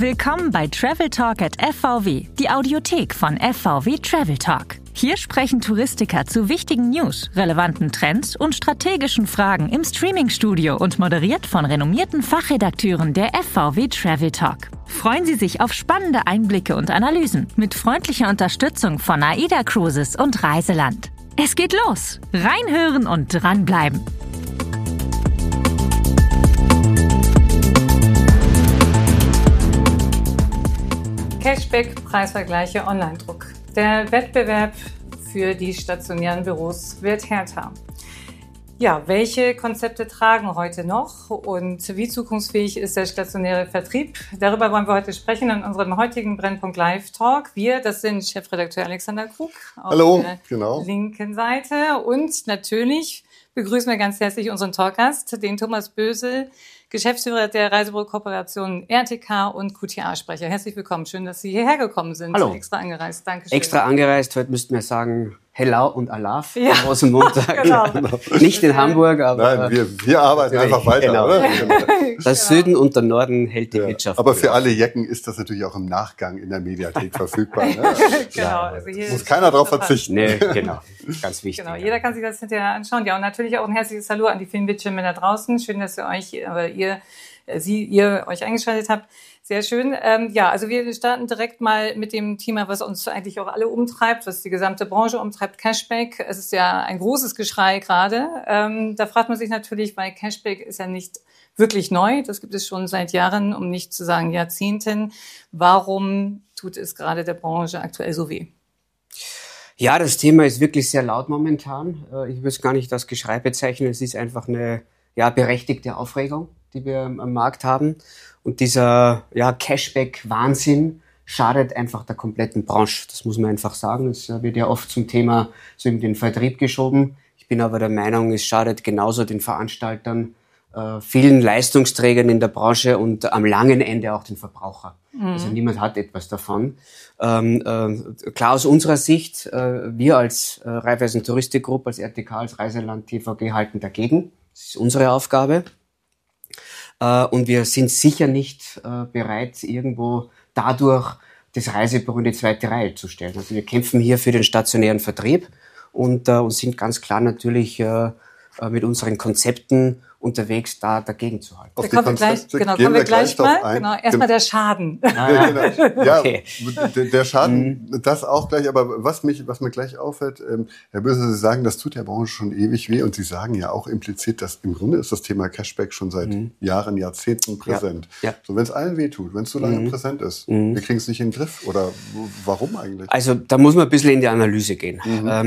Willkommen bei Travel Talk at FVW, die Audiothek von FVW Travel Talk. Hier sprechen Touristiker zu wichtigen News, relevanten Trends und strategischen Fragen im Streamingstudio und moderiert von renommierten Fachredakteuren der FVW Travel Talk. Freuen Sie sich auf spannende Einblicke und Analysen mit freundlicher Unterstützung von AIDA Cruises und Reiseland. Es geht los! Reinhören und dranbleiben! Cashback, Preisvergleiche, Online-Druck. Der Wettbewerb für die stationären Büros wird härter. Ja, welche Konzepte tragen heute noch und wie zukunftsfähig ist der stationäre Vertrieb? Darüber wollen wir heute sprechen in unserem heutigen Brennpunkt Live Talk. Wir, das sind Chefredakteur Alexander Krug auf der linken Seite und natürlich begrüßen wir ganz herzlich unseren Talkgast, den Thomas Bösel, Geschäftsführer der Reisebüro-Kooperation RTK und QTA-Sprecher. Herzlich willkommen. Schön, dass Sie hierher gekommen sind. Hallo. Extra angereist. Dankeschön. Extra angereist. Heute müssten wir sagen Hello und Alaf am Rosenmontag. Genau. Nicht in Hamburg, aber... Nein, wir arbeiten einfach weiter, genau. oder? Das Süden und der Norden hält die Wirtschaft. Aber für alle Jecken ist das natürlich auch im Nachgang in der Mediathek verfügbar. Ne? Genau. Also hier muss keiner drauf verzichten. Nee, genau. Ganz wichtig. Genau. Jeder kann sich das hinterher anschauen. Ja, und natürlich auch ein herzliches Hallo an die vielen Bildschirme da draußen. Schön, dass ihr euch eingeschaltet habt. Sehr schön. Also wir starten direkt mal mit dem Thema, was uns eigentlich auch alle umtreibt, was die gesamte Branche umtreibt, Cashback. Es ist ja ein großes Geschrei gerade. Da fragt man sich natürlich, weil Cashback ist ja nicht wirklich neu. Das gibt es schon seit Jahren, um nicht zu sagen Jahrzehnten. Warum tut es gerade der Branche aktuell so weh? Ja, das Thema ist wirklich sehr laut momentan. Ich will es gar nicht als Geschrei bezeichnen. Es ist einfach eine berechtigte Aufregung, die wir am Markt haben. Und dieser Cashback-Wahnsinn schadet einfach der kompletten Branche. Das muss man einfach sagen. Es wird ja oft zum Thema so in den Vertrieb geschoben. Ich bin aber der Meinung, es schadet genauso den Veranstaltern, vielen Leistungsträgern in der Branche und am langen Ende auch den Verbraucher. Also niemand hat etwas davon. Klar aus unserer Sicht, wir als Raiffeisen Touristik Group, als RTK, als Reiseland TVG halten dagegen. Das ist unsere Aufgabe. Und wir sind sicher nicht bereit, irgendwo dadurch das Reisebüro in die zweite Reihe zu stellen. Also wir kämpfen hier für den stationären Vertrieb und sind ganz klar natürlich mit unseren Konzepten unterwegs, da dagegen zu halten. Da kommen wir gleich mal. Genau, erstmal der Schaden. Okay. Der Schaden, das auch gleich. Aber was mir gleich auffällt, Herr Böse, Sie sagen, das tut der Branche schon ewig weh. Und Sie sagen ja auch implizit, dass im Grunde ist das Thema Cashback schon seit Jahren, Jahrzehnten präsent. Ja. So, wenn es allen weh tut, wenn es so lange präsent ist, wir kriegen es nicht in den Griff. Oder warum eigentlich? Also da muss man ein bisschen in die Analyse gehen.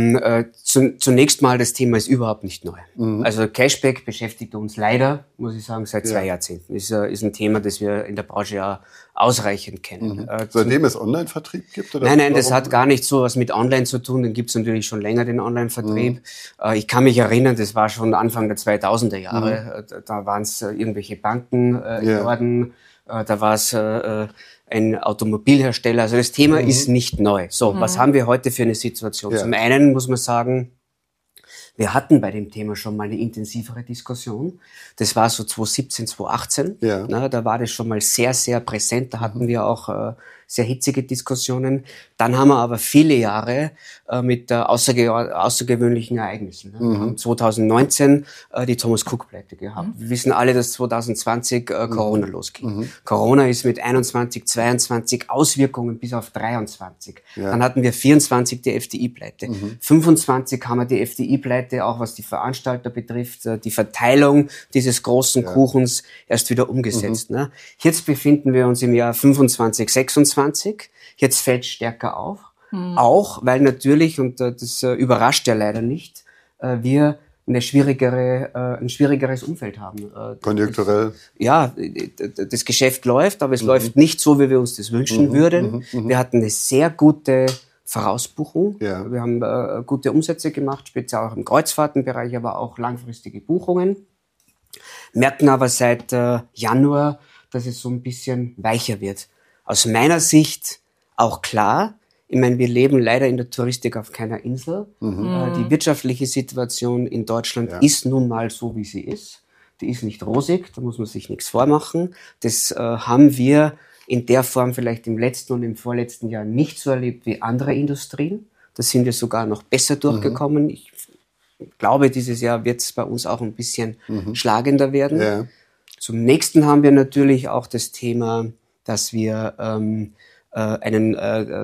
Zunächst mal, das Thema ist überhaupt nicht neu. Also Cashback beschäftigt uns leider, muss ich sagen, seit 2 Jahrzehnten. Ist ein Thema, das wir in der Branche ja ausreichend kennen. Seitdem es Online-Vertrieb gibt? Oder Nein, das hat gar nicht so was mit Online zu tun. Den gibt es natürlich schon länger, den Online-Vertrieb. Ich kann mich erinnern, das war schon Anfang der 2000er Jahre. Da waren es irgendwelche Banken im Norden, da war es ein Automobilhersteller. Also das Thema ist nicht neu. So, was haben wir heute für eine Situation? Zum einen muss man sagen, wir hatten bei dem Thema schon mal eine intensivere Diskussion. Das war so 2017, 2018. Ja. Da war das schon mal sehr, sehr präsent. Da hatten wir auch sehr hitzige Diskussionen. Dann haben wir aber viele Jahre mit außergewöhnlichen Ereignissen. Wir haben 2019 die Thomas Cook-Pleite gehabt. Wir wissen alle, dass 2020 Corona losging. Corona ist mit 21, 22 Auswirkungen bis auf 23. Ja. Dann hatten wir 24 die FDI-Pleite. 25 haben wir die FDI-Pleite, auch was die Veranstalter betrifft, die Verteilung dieses großen Kuchens erst wieder umgesetzt. Jetzt befinden wir uns im Jahr 25, 26. Jetzt fällt stärker auf. Auch, weil natürlich, und das überrascht ja leider nicht, wir ein schwierigeres Umfeld haben. Konjunkturell? Das Geschäft läuft, aber es läuft nicht so, wie wir uns das wünschen würden. Wir hatten eine sehr gute Vorausbuchung. Ja. Wir haben gute Umsätze gemacht, speziell auch im Kreuzfahrtenbereich, aber auch langfristige Buchungen. Merken aber seit Januar, dass es so ein bisschen weicher wird. Aus meiner Sicht auch klar, ich meine, wir leben leider in der Touristik auf keiner Insel. Die wirtschaftliche Situation in Deutschland ist nun mal so, wie sie ist. Die ist nicht rosig, da muss man sich nichts vormachen. Das haben wir in der Form vielleicht im letzten und im vorletzten Jahr nicht so erlebt wie andere Industrien. Da sind wir sogar noch besser durchgekommen. Ich glaube, dieses Jahr wird es bei uns auch ein bisschen schlagender werden. Ja. Zum nächsten haben wir natürlich auch das Thema, dass wir einen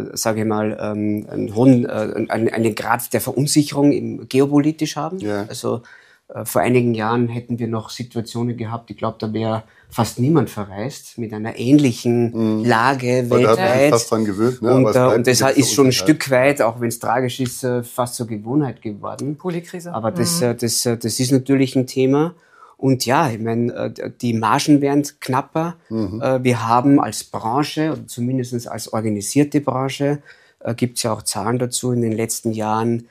Grad der Verunsicherung geopolitisch haben. Ja. Also vor einigen Jahren hätten wir noch Situationen gehabt, ich glaube, da wäre fast niemand verreist mit einer ähnlichen Lage weltweit. Da hat man sich fast dran gewöhnt. Ne? Und das ist schon ein Stück weit, auch wenn es tragisch ist, fast zur Gewohnheit geworden. Polykrise. Aber das ist natürlich ein Thema. Und ja, ich meine, die Margen werden knapper. Wir haben als Branche, oder zumindest als organisierte Branche, gibt es ja auch Zahlen dazu, in den letzten Jahren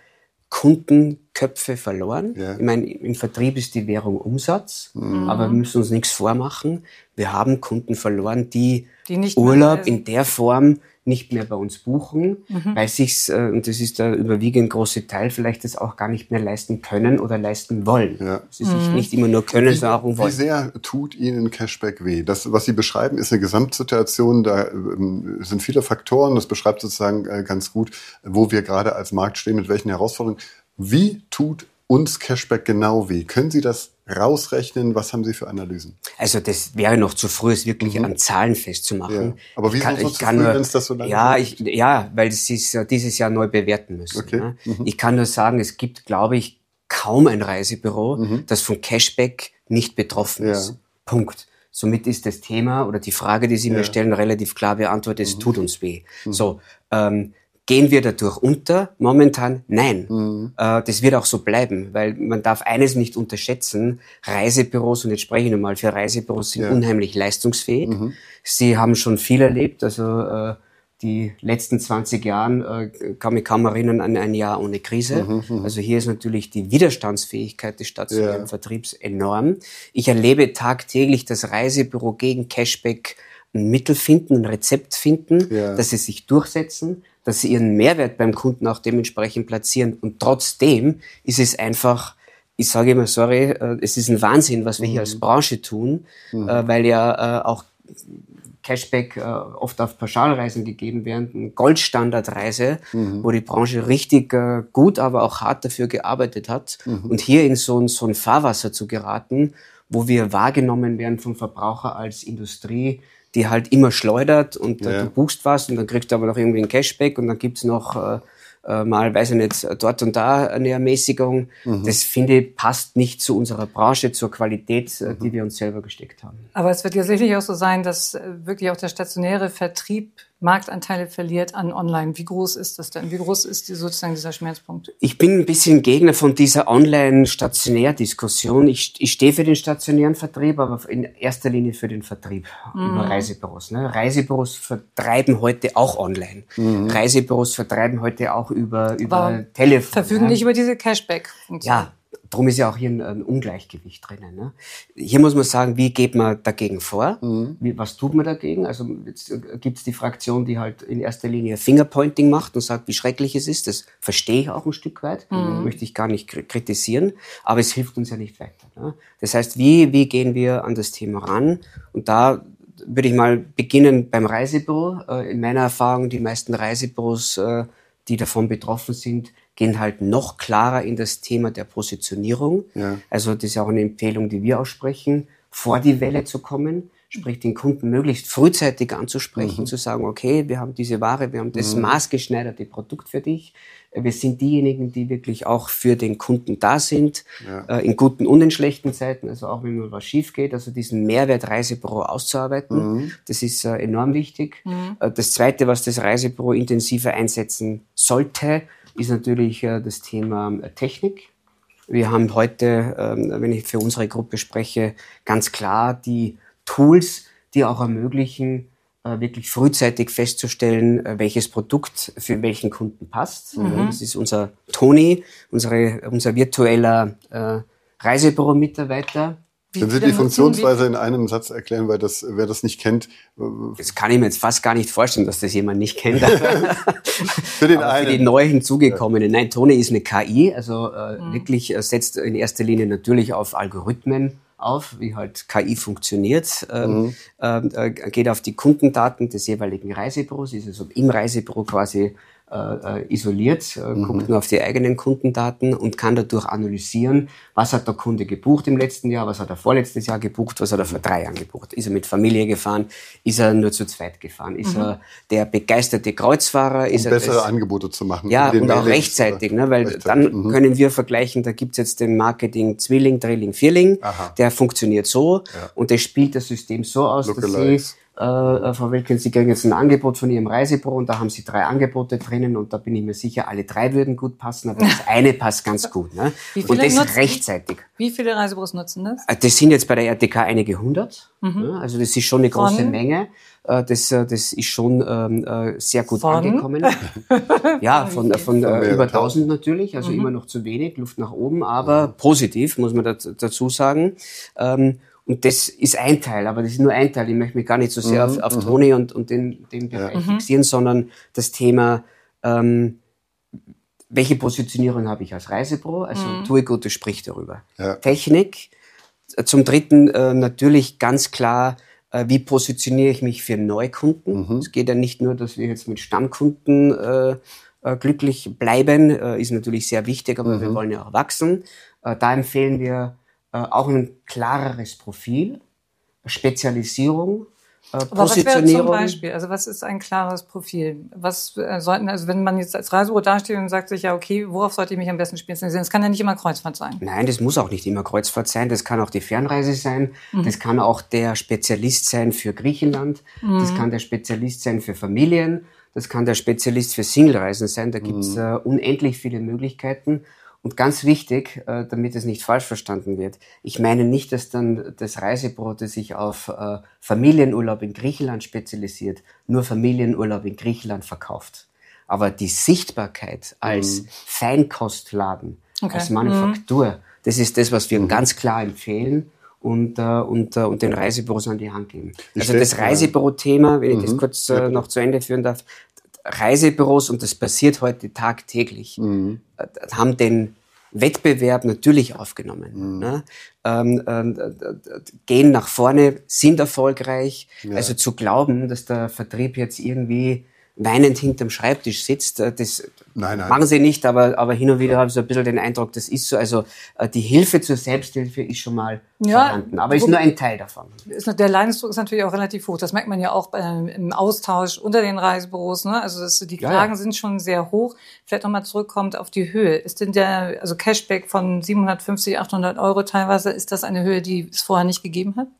Kundenköpfe verloren. Ja. Ich meine, im Vertrieb ist die Währung Umsatz, aber wir müssen uns nichts vormachen. Wir haben Kunden verloren, die Urlaub in der Form nicht mehr bei uns buchen, weil sich's, und das ist der überwiegend große Teil, vielleicht das auch gar nicht mehr leisten können oder leisten wollen. Ja. Sie sich nicht immer nur können, sondern auch wollen. Wie sehr tut Ihnen Cashback weh? Das, was Sie beschreiben, ist eine Gesamtsituation, da sind viele Faktoren, das beschreibt sozusagen ganz gut, wo wir gerade als Markt stehen, mit welchen Herausforderungen. Wie tut uns Cashback genau weh? Können Sie das rausrechnen? Was haben Sie für Analysen? Also das wäre noch zu früh, es wirklich an Zahlen festzumachen. Ja. Aber wieso so zu früh, wenn es das so lange Ja, weil es ist dieses Jahr neu bewerten müssen. Okay. Ne? Ich kann nur sagen, es gibt, glaube ich, kaum ein Reisebüro, das von Cashback nicht betroffen ist. Punkt. Somit ist das Thema oder die Frage, die Sie mir stellen, relativ klar beantwortet, es tut uns weh. So, gehen wir dadurch unter? Momentan nein. Das wird auch so bleiben, weil man darf eines nicht unterschätzen. Reisebüros, und jetzt spreche ich nochmal für Reisebüros, sind unheimlich leistungsfähig. Sie haben schon viel erlebt, also die letzten 20 Jahren kann mich kaum erinnern an ein Jahr ohne Krise. Also hier ist natürlich die Widerstandsfähigkeit des stationären Vertriebs enorm. Ich erlebe tagtäglich das Reisebüro gegen Cashback ein Mittel finden, ein Rezept finden, dass sie sich durchsetzen, dass sie ihren Mehrwert beim Kunden auch dementsprechend platzieren. Und trotzdem ist es einfach, ich sage immer, sorry, es ist ein Wahnsinn, was wir hier als Branche tun, weil ja auch Cashback oft auf Pauschalreisen gegeben werden, eine Goldstandardreise, wo die Branche richtig gut, aber auch hart dafür gearbeitet hat. Und hier in so ein Fahrwasser zu geraten, wo wir wahrgenommen werden vom Verbraucher als Industrie, die halt immer schleudert und du buchst was und dann kriegst du aber noch irgendwie ein Cashback und dann gibt's noch mal, weiß ich nicht, dort und da eine Ermäßigung. Das, finde ich, passt nicht zu unserer Branche, zur Qualität, die wir uns selber gesteckt haben. Aber es wird ja sicherlich auch so sein, dass wirklich auch der stationäre Vertrieb Marktanteile verliert an Online. Wie groß ist das denn? Wie groß ist sozusagen dieser Schmerzpunkt? Ich bin ein bisschen Gegner von dieser Online-Stationär-Diskussion. Ich stehe für den stationären Vertrieb, aber in erster Linie für den Vertrieb über Reisebüros. Ne? Reisebüros vertreiben heute auch online. Reisebüros vertreiben heute auch über Telefon. Verfügen nicht über diese Cashback-Funktion. Ja. Darum ist ja auch hier ein Ungleichgewicht drinnen. Ne? Hier muss man sagen, wie geht man dagegen vor? Was tut man dagegen? Also jetzt gibt's die Fraktion, die halt in erster Linie Fingerpointing macht und sagt, wie schrecklich es ist. Das verstehe ich auch ein Stück weit, möchte ich gar nicht kritisieren, aber es hilft uns ja nicht weiter. Ne? Das heißt, wie gehen wir an das Thema ran? Und da würde ich mal beginnen beim Reisebüro. In meiner Erfahrung, die meisten Reisebüros, die davon betroffen sind, gehen halt noch klarer in das Thema der Positionierung. Ja. Also das ist ja auch eine Empfehlung, die wir aussprechen, vor die Welle zu kommen, sprich den Kunden möglichst frühzeitig anzusprechen, zu sagen, okay, wir haben diese Ware, wir haben das maßgeschneiderte Produkt für dich. Wir sind diejenigen, die wirklich auch für den Kunden da sind, in guten und in schlechten Zeiten, also auch wenn mal was schief geht, also diesen Mehrwert Reisebüro auszuarbeiten, das ist enorm wichtig. Das Zweite, was das Reisebüro intensiver einsetzen sollte, ist natürlich das Thema Technik. Wir haben heute, wenn ich für unsere Gruppe spreche, ganz klar die Tools, die auch ermöglichen, wirklich frühzeitig festzustellen, welches Produkt für welchen Kunden passt. Das ist unser Toni, unser virtueller Reisebüro-Mitarbeiter. Können Sie die Funktionsweise in einem Satz erklären, weil wer das nicht kennt? Das kann ich mir jetzt fast gar nicht vorstellen, dass das jemand nicht kennt. Für die neu hinzugekommenen. Nein, Toni ist eine KI, also wirklich setzt in erster Linie natürlich auf Algorithmen, auf, wie halt KI funktioniert, geht auf die Kundendaten des jeweiligen Reisebüros, ist also im Reisebüro quasi isoliert, guckt nur auf die eigenen Kundendaten und kann dadurch analysieren, was hat der Kunde gebucht im letzten Jahr, was hat er vorletztes Jahr gebucht, was hat er vor 3 Jahren gebucht. Ist er mit Familie gefahren, ist er nur zu zweit gefahren, ist er der begeisterte Kreuzfahrer, ist er bessere Angebote zu machen. Ja, und auch rechtzeitig, ne, weil dann können wir vergleichen, da gibt's jetzt den Marketing Zwilling, Drilling, Vierling, der funktioniert so und der spielt das System so aus, dass Sie Frau Welken, Sie kriegen jetzt ein Angebot von Ihrem Reisebüro und da haben Sie 3 Angebote drinnen und da bin ich mir sicher, alle 3 würden gut passen, aber das eine passt ganz gut. Ne? Und das rechtzeitig. Wie viele Reisebüros nutzen das? Das sind jetzt bei der RTK einige 100. Ne? Also das ist schon eine große Menge. Das ist schon sehr gut angekommen. Ja, von über 1000 natürlich, also immer noch zu wenig, Luft nach oben, aber positiv, muss man dazu sagen. Und das ist ein Teil, aber das ist nur ein Teil. Ich möchte mich gar nicht so sehr auf Toni und den Bereich fixieren, sondern das Thema, welche Positionierung habe ich als Reisebüro? Also tue Gutes, sprich darüber. Ja. Technik. Zum Dritten natürlich ganz klar, wie positioniere ich mich für Neukunden? Es geht ja nicht nur, dass wir jetzt mit Stammkunden glücklich bleiben, ist natürlich sehr wichtig, aber wir wollen ja auch wachsen. Da empfehlen wir auch ein klareres Profil, Spezialisierung, aber Positionierung. Was wäre zum Beispiel? Also was ist ein klares Profil? Was sollten, also wenn man jetzt als Reisebüro dasteht und sagt sich, ja okay, worauf sollte ich mich am besten spezialisieren? Das kann ja nicht immer Kreuzfahrt sein. Nein, das muss auch nicht immer Kreuzfahrt sein. Das kann auch die Fernreise sein. Das kann auch der Spezialist sein für Griechenland. Das kann der Spezialist sein für Familien. Das kann der Spezialist für Singlereisen sein. Da gibt's unendlich viele Möglichkeiten. Und ganz wichtig, damit es nicht falsch verstanden wird, ich meine nicht, dass dann das Reisebüro, das sich auf Familienurlaub in Griechenland spezialisiert, nur Familienurlaub in Griechenland verkauft. Aber die Sichtbarkeit als Feinkostladen, als Manufaktur, das ist das, was wir ganz klar empfehlen und den Reisebüros an die Hand geben. Also das Reisebüro-Thema, wenn ich das kurz noch zu Ende führen darf, Reisebüros, und das passiert heute tagtäglich, haben den Wettbewerb natürlich aufgenommen. Ne? Gehen nach vorne, sind erfolgreich. Ja. Also zu glauben, dass der Vertrieb jetzt irgendwie weinend hinterm Schreibtisch sitzt, das machen sie nicht, aber hin und wieder habe ich so ein bisschen den Eindruck, das ist so. Also die Hilfe zur Selbsthilfe ist schon mal vorhanden, aber ist nur ein Teil davon. Der Leidensdruck ist natürlich auch relativ hoch. Das merkt man ja auch im Austausch unter den Reisebüros. Ne? Also die Klagen sind schon sehr hoch. Vielleicht nochmal zurückkommt auf die Höhe. Ist denn also Cashback von 750, 800 Euro teilweise, ist das eine Höhe, die es vorher nicht gegeben hat?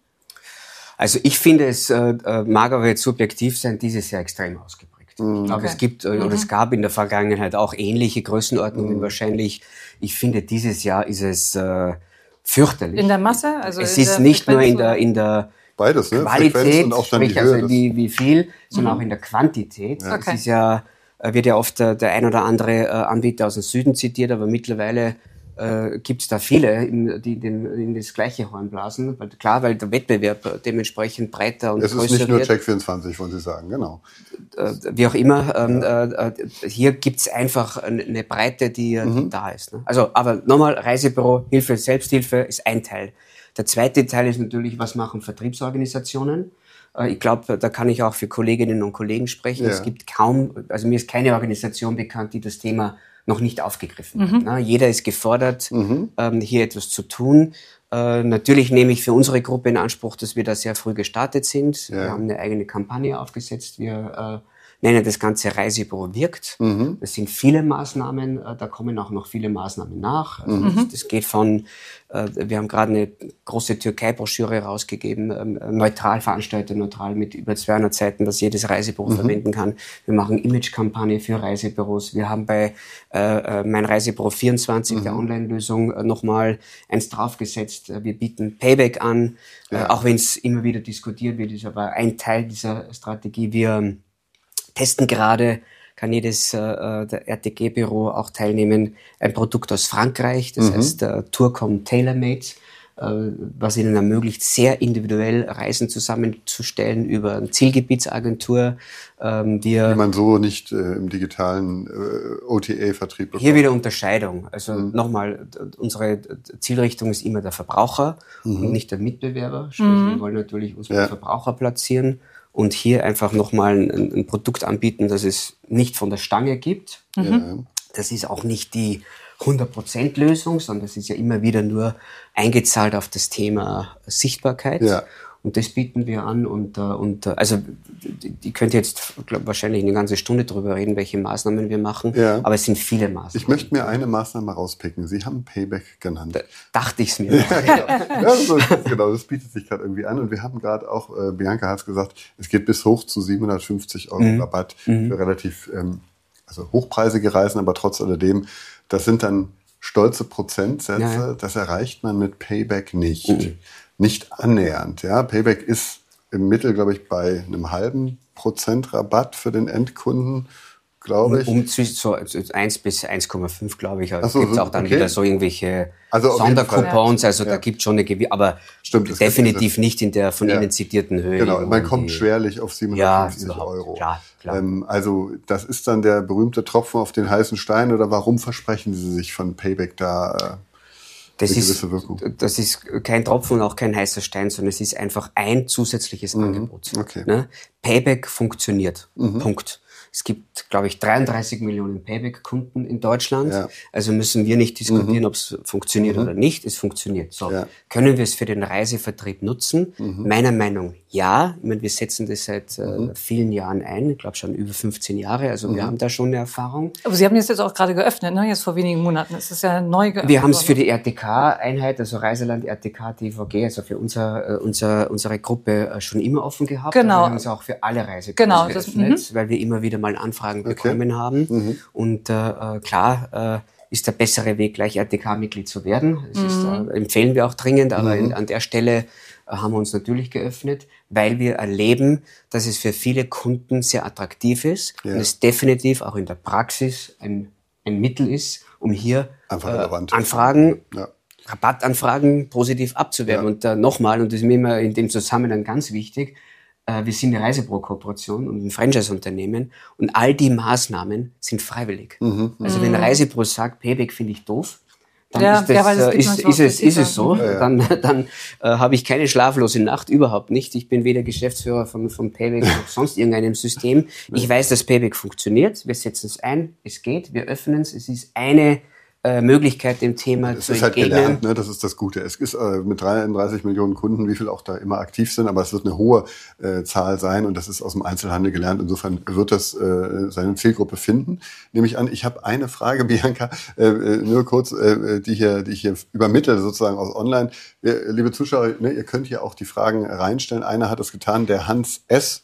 Also ich finde, es mag aber jetzt subjektiv sein, dieses Jahr extrem ausgeprägt. Ich glaube, es gibt oder es gab in der Vergangenheit auch ähnliche Größenordnungen wahrscheinlich. Ich finde, dieses Jahr ist es fürchterlich. In der Masse? Also es ist nicht nur in der beides, ne? Qualität, und auch dann sprich also wie viel, sondern auch in der Quantität. Ja. Es ist ja, wird ja oft der ein oder andere Anbieter aus dem Süden zitiert, aber mittlerweile gibt's da viele, die in das gleiche Horn blasen. Weil der Wettbewerb dementsprechend breiter und größer wird. Es ist nicht nur Check24, wollen Sie sagen, genau. Wie auch immer, hier gibt's einfach eine Breite, die da ist. Ne? Also, aber nochmal, Reisebüro, Hilfe, Selbsthilfe ist ein Teil. Der zweite Teil ist natürlich, was machen Vertriebsorganisationen? Ich glaube, da kann ich auch für Kolleginnen und Kollegen sprechen. Ja. Es gibt also mir ist keine Organisation bekannt, die das Thema noch nicht aufgegriffen hat. Ne? Jeder ist gefordert, hier etwas zu tun. Natürlich nehme ich für unsere Gruppe in Anspruch, dass wir da sehr früh gestartet sind. Ja. Wir haben eine eigene Kampagne aufgesetzt. Wir nennen das Ganze Reisebüro wirkt. Das sind viele Maßnahmen, da kommen auch noch viele Maßnahmen nach. Also das geht von, wir haben gerade eine große Türkei-Broschüre rausgegeben, neutral veranstaltet, neutral mit über 200 Seiten, das jedes Reisebüro verwenden kann. Wir machen Image-Kampagne für Reisebüros. Wir haben bei mein Reisebüro 24, der Online-Lösung, nochmal eins draufgesetzt. Wir bieten Payback an, auch wenn es immer wieder diskutiert wird, ist aber ein Teil dieser Strategie. Wir testen gerade, kann jedes der RTG-Büro auch teilnehmen, ein Produkt aus Frankreich, das heißt Tourcom TaylorMade. was ihnen ermöglicht, sehr individuell Reisen zusammenzustellen über eine Zielgebietsagentur. Die man so nicht im digitalen OTA-Vertrieb bekommt. Hier wieder Unterscheidung. Also nochmal, unsere Zielrichtung ist immer der Verbraucher und nicht der Mitbewerber. Sprich, wir wollen natürlich unsere Verbraucher platzieren und hier einfach nochmal ein Produkt anbieten, das es nicht von der Stange gibt. Das ist auch nicht die 100% Lösung, sondern das ist ja immer wieder nur eingezahlt auf das Thema Sichtbarkeit. Ja. Und das bieten wir an und also die könnt jetzt wahrscheinlich eine ganze Stunde drüber reden, welche Maßnahmen wir machen, aber es sind viele Maßnahmen. Ich möchte mir eine Maßnahme rauspicken. Sie haben Payback genannt. Dachte ich es mir. Genau, das bietet sich gerade irgendwie an und wir haben gerade auch, Bianca hat es gesagt, es geht bis hoch zu 750 € Rabatt für relativ also hochpreisige Reisen, aber trotz alledem, das sind dann stolze Prozentsätze, das erreicht man mit Payback nicht. Nicht annähernd. Ja, Payback ist im Mittel, glaube ich, bei einem halben % Rabatt für den Endkunden, glaube ich. So 1 bis 1,5, glaube ich. Also gibt es auch dann wieder so irgendwelche Sondercoupons. Also da gibt es schon eine aber definitiv nicht in der von Ihnen zitierten Höhe. Genau, man kommt schwerlich auf 750 €. Klar. Also das ist dann der berühmte Tropfen auf den heißen Stein. Oder warum versprechen Sie sich von Payback da das ist kein Tropfen und auch kein heißer Stein, sondern es ist einfach ein zusätzliches Angebot. Ne? Payback funktioniert. Punkt. Es gibt, glaube ich, 33 Millionen Payback-Kunden in Deutschland. Ja. Also müssen wir nicht diskutieren, ob es funktioniert oder nicht. Es funktioniert. So. Ja. Können wir es für den Reisevertrieb nutzen? Meiner Meinung nach ja. Ich meine, wir setzen das seit vielen Jahren ein. Ich glaube schon über 15 Jahre. Also wir haben da schon eine Erfahrung. Aber Sie haben das jetzt auch gerade geöffnet, ne? Jetzt vor wenigen Monaten. Es ist ja neu geöffnet. Wir haben es für die RTK-Einheit, also Reiseland RTK TVG, also für unsere Gruppe schon immer offen gehabt. Genau. Wir haben es auch für alle Reisebüros geöffnet, weil wir immer wieder mal Anfragen bekommen haben. Und klar ist der bessere Weg, gleich RTK-Mitglied zu werden. Das empfehlen wir auch dringend, aber an der Stelle haben wir uns natürlich geöffnet, weil wir erleben, dass es für viele Kunden sehr attraktiv ist und es definitiv auch in der Praxis ein Mittel ist, um hier Anfragen, Rabattanfragen positiv abzuwerben. Und nochmal, und das ist mir immer in dem Zusammenhang ganz wichtig, wir sind eine Reisebüro-Kooperation und ein Franchise-Unternehmen und all die Maßnahmen sind freiwillig. Also wenn Reisebüro sagt, Payback finde ich doof, dann ist es so. Dann habe ich keine schlaflose Nacht, überhaupt nicht. Ich bin weder Geschäftsführer von Payback noch sonst irgendeinem System. Ich weiß, dass Payback funktioniert. Wir setzen es ein, es geht, wir öffnen es. Es ist eine Möglichkeit, dem Thema zu entgegnen. Es ist halt gelernt, ne? Das ist das Gute. Es ist mit 33 Millionen Kunden, wie viel auch da immer aktiv sind, aber es wird eine hohe Zahl sein und das ist aus dem Einzelhandel gelernt. Insofern wird das seine Zielgruppe finden. Nehme ich an, ich habe eine Frage, Bianca, nur kurz, die ich hier übermittle sozusagen aus Online. Liebe Zuschauer, ne, ihr könnt hier auch die Fragen reinstellen. Einer hat es getan, der Hans S.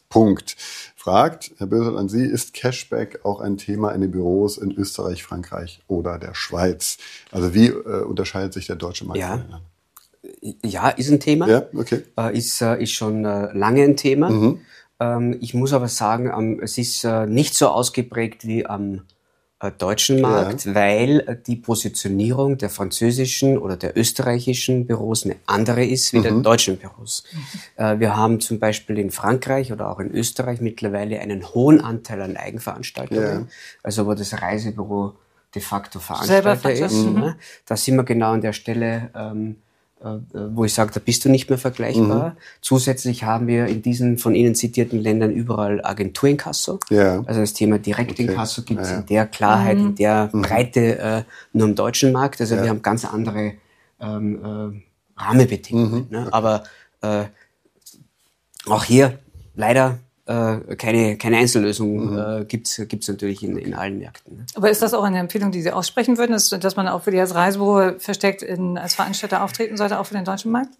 fragt, Herr Bösel, an Sie, ist Cashback auch ein Thema in den Büros in Österreich, Frankreich oder der Schweiz? Also wie unterscheidet sich der deutsche Markt von den anderen? Ja, ist ein Thema. Ja, okay. Ist schon lange ein Thema. Ich muss aber sagen, es ist nicht so ausgeprägt wie am deutschen Markt, weil die Positionierung der französischen oder der österreichischen Büros eine andere ist wie der deutschen Büros. Wir haben zum Beispiel in Frankreich oder auch in Österreich mittlerweile einen hohen Anteil an Eigenveranstaltungen, also wo das Reisebüro de facto Veranstalter ist. Da sind wir genau an der Stelle, wo ich sage, da bist du nicht mehr vergleichbar. Zusätzlich haben wir in diesen von Ihnen zitierten Ländern überall Agenturinkasso. Also das Thema Direktinkasso gibt es in der Klarheit, in der Breite nur im deutschen Markt. Also wir haben ganz andere Rahmenbedingungen. Ne? Aber auch hier leider keine Einzellösung gibt's natürlich in allen Märkten. Ne? Aber ist das auch eine Empfehlung, die Sie aussprechen würden, dass man auch wirklich als Reisebüro versteckt als Veranstalter auftreten sollte, auch für den deutschen Markt?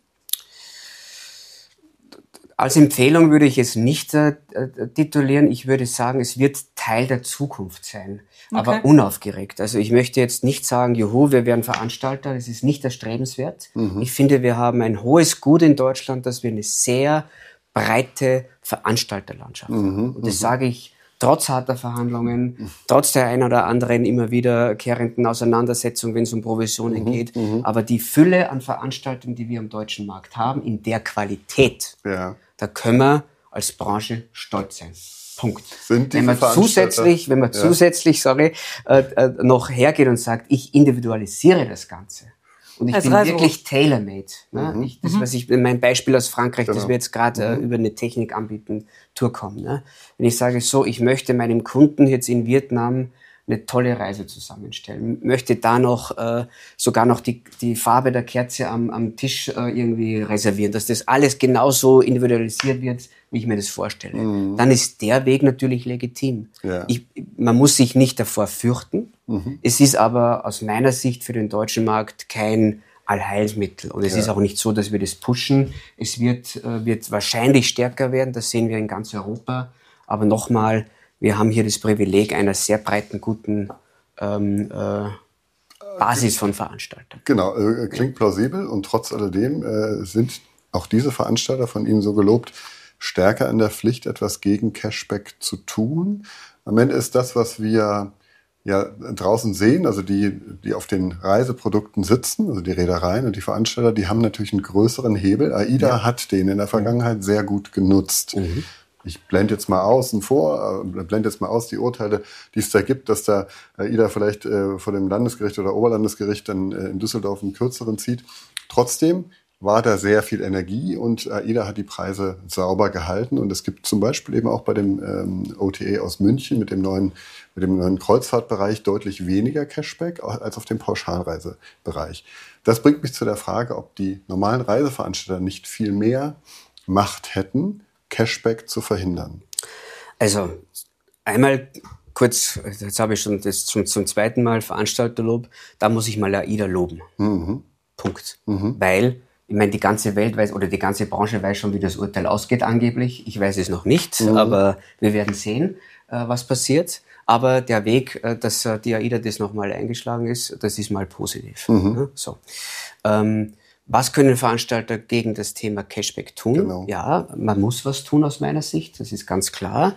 Als Empfehlung würde ich es nicht titulieren. Ich würde sagen, es wird Teil der Zukunft sein, aber unaufgeregt. Also ich möchte jetzt nicht sagen, juhu, wir werden Veranstalter. Das ist nicht erstrebenswert. Ich finde, wir haben ein hohes Gut in Deutschland, dass wir eine sehr breite Veranstalterlandschaft haben. Und das sage ich trotz harter Verhandlungen, trotz der ein oder anderen immer wiederkehrenden Auseinandersetzung, wenn es um Provisionen geht. Aber die Fülle an Veranstaltungen, die wir am deutschen Markt haben, in der Qualität, da können wir als Branche stolz sein. Punkt. Wenn man zusätzlich, noch hergeht und sagt, ich individualisiere das Ganze. Und ich bin wirklich tailor-made. Ne? Mein Beispiel aus Frankreich, das wir jetzt gerade über eine Technik anbieten, Tourcom. Ne? Wenn ich sage so, ich möchte meinem Kunden jetzt in Vietnam eine tolle Reise zusammenstellen, möchte da noch sogar noch die Farbe der Kerze am Tisch irgendwie reservieren, dass das alles genauso individualisiert wird, wie ich mir das vorstelle. Dann ist der Weg natürlich legitim. Ja. Man muss sich nicht davor fürchten. Es ist aber aus meiner Sicht für den deutschen Markt kein Allheilsmittel. Und es ist auch nicht so, dass wir das pushen. Es wird wahrscheinlich stärker werden. Das sehen wir in ganz Europa. Aber nochmal, wir haben hier das Privileg einer sehr breiten, guten Basis von Veranstaltern. Genau, klingt plausibel. Und trotz alledem sind auch diese Veranstalter von Ihnen so gelobt, stärker in der Pflicht, etwas gegen Cashback zu tun. Am Ende ist das, was wir draußen sehen, also die auf den Reiseprodukten sitzen, also die Reedereien und die Veranstalter, die haben natürlich einen größeren Hebel. AIDA hat den in der Vergangenheit sehr gut genutzt. Ich blende jetzt mal aus die Urteile, die es da gibt, dass da AIDA vielleicht vor dem Landesgericht oder Oberlandesgericht dann in Düsseldorf einen kürzeren zieht. Trotzdem war da sehr viel Energie und AIDA hat die Preise sauber gehalten. Und es gibt zum Beispiel eben auch bei dem OTA aus München mit dem neuen Kreuzfahrtbereich deutlich weniger Cashback als auf dem Pauschalreisebereich. Das bringt mich zu der Frage, ob die normalen Reiseveranstalter nicht viel mehr Macht hätten, Cashback zu verhindern. Also einmal kurz, jetzt habe ich schon zum zweiten Mal Veranstalterlob, da muss ich mal AIDA loben. Punkt. Weil ich meine, die ganze Welt weiß oder die ganze Branche weiß schon, wie das Urteil ausgeht angeblich. Ich weiß es noch nicht, aber wir werden sehen, was passiert. Aber der Weg, dass die AIDA das nochmal eingeschlagen ist, das ist mal positiv. So. Was können Veranstalter gegen das Thema Cashback tun? Genau. Ja, man muss was tun aus meiner Sicht, das ist ganz klar.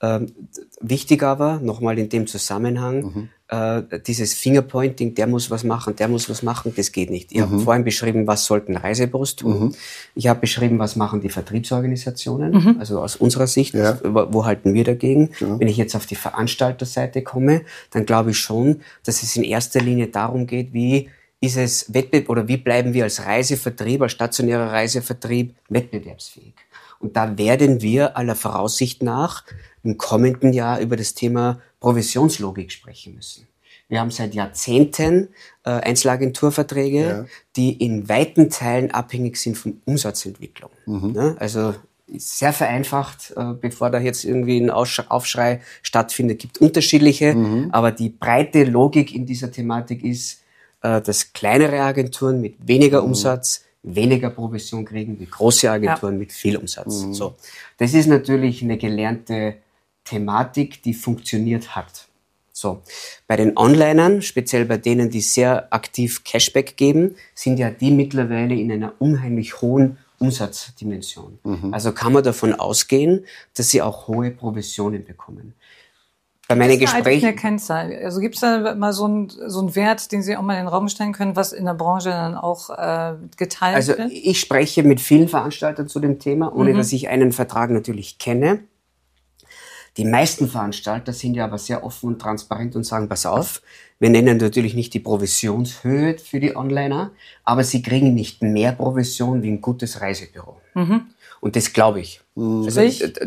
Wichtig aber, nochmal in dem Zusammenhang, dieses Fingerpointing, der muss was machen, das geht nicht. Ich habe vorhin beschrieben, was sollten Reisebüros tun. Ich habe beschrieben, was machen die Vertriebsorganisationen, also aus unserer Sicht, wo halten wir dagegen? Wenn ich jetzt auf die Veranstalterseite komme, dann glaube ich schon, dass es in erster Linie darum geht, wie ist es wie bleiben wir als Reisevertrieb, als stationärer Reisevertrieb wettbewerbsfähig? Und da werden wir aller Voraussicht nach im kommenden Jahr über das Thema Provisionslogik sprechen müssen. Wir haben seit Jahrzehnten Einzelagenturverträge, die in weiten Teilen abhängig sind von Umsatzentwicklung. Also sehr vereinfacht, bevor da jetzt irgendwie ein Aufschrei stattfindet, gibt unterschiedliche, aber die breite Logik in dieser Thematik ist, dass kleinere Agenturen mit weniger Umsatz weniger Provision kriegen, wie große Agenturen mit viel Umsatz. So. Das ist natürlich eine gelernte Thematik, die funktioniert hat. So. Bei den Onlinern, speziell bei denen, die sehr aktiv Cashback geben, sind ja die mittlerweile in einer unheimlich hohen Umsatzdimension. Also kann man davon ausgehen, dass sie auch hohe Provisionen bekommen. Bei meinen Gesprächen. Eine Kennzahl. Also gibt es da mal so einen Wert, den Sie auch mal in den Raum stellen können, was in der Branche dann auch geteilt wird? Also ich spreche mit vielen Veranstaltern zu dem Thema, ohne dass ich einen Vertrag natürlich kenne. Die meisten Veranstalter sind ja aber sehr offen und transparent und sagen, pass auf, wir nennen natürlich nicht die Provisionshöhe für die Onliner, aber sie kriegen nicht mehr Provision wie ein gutes Reisebüro. Und das glaube ich. Also,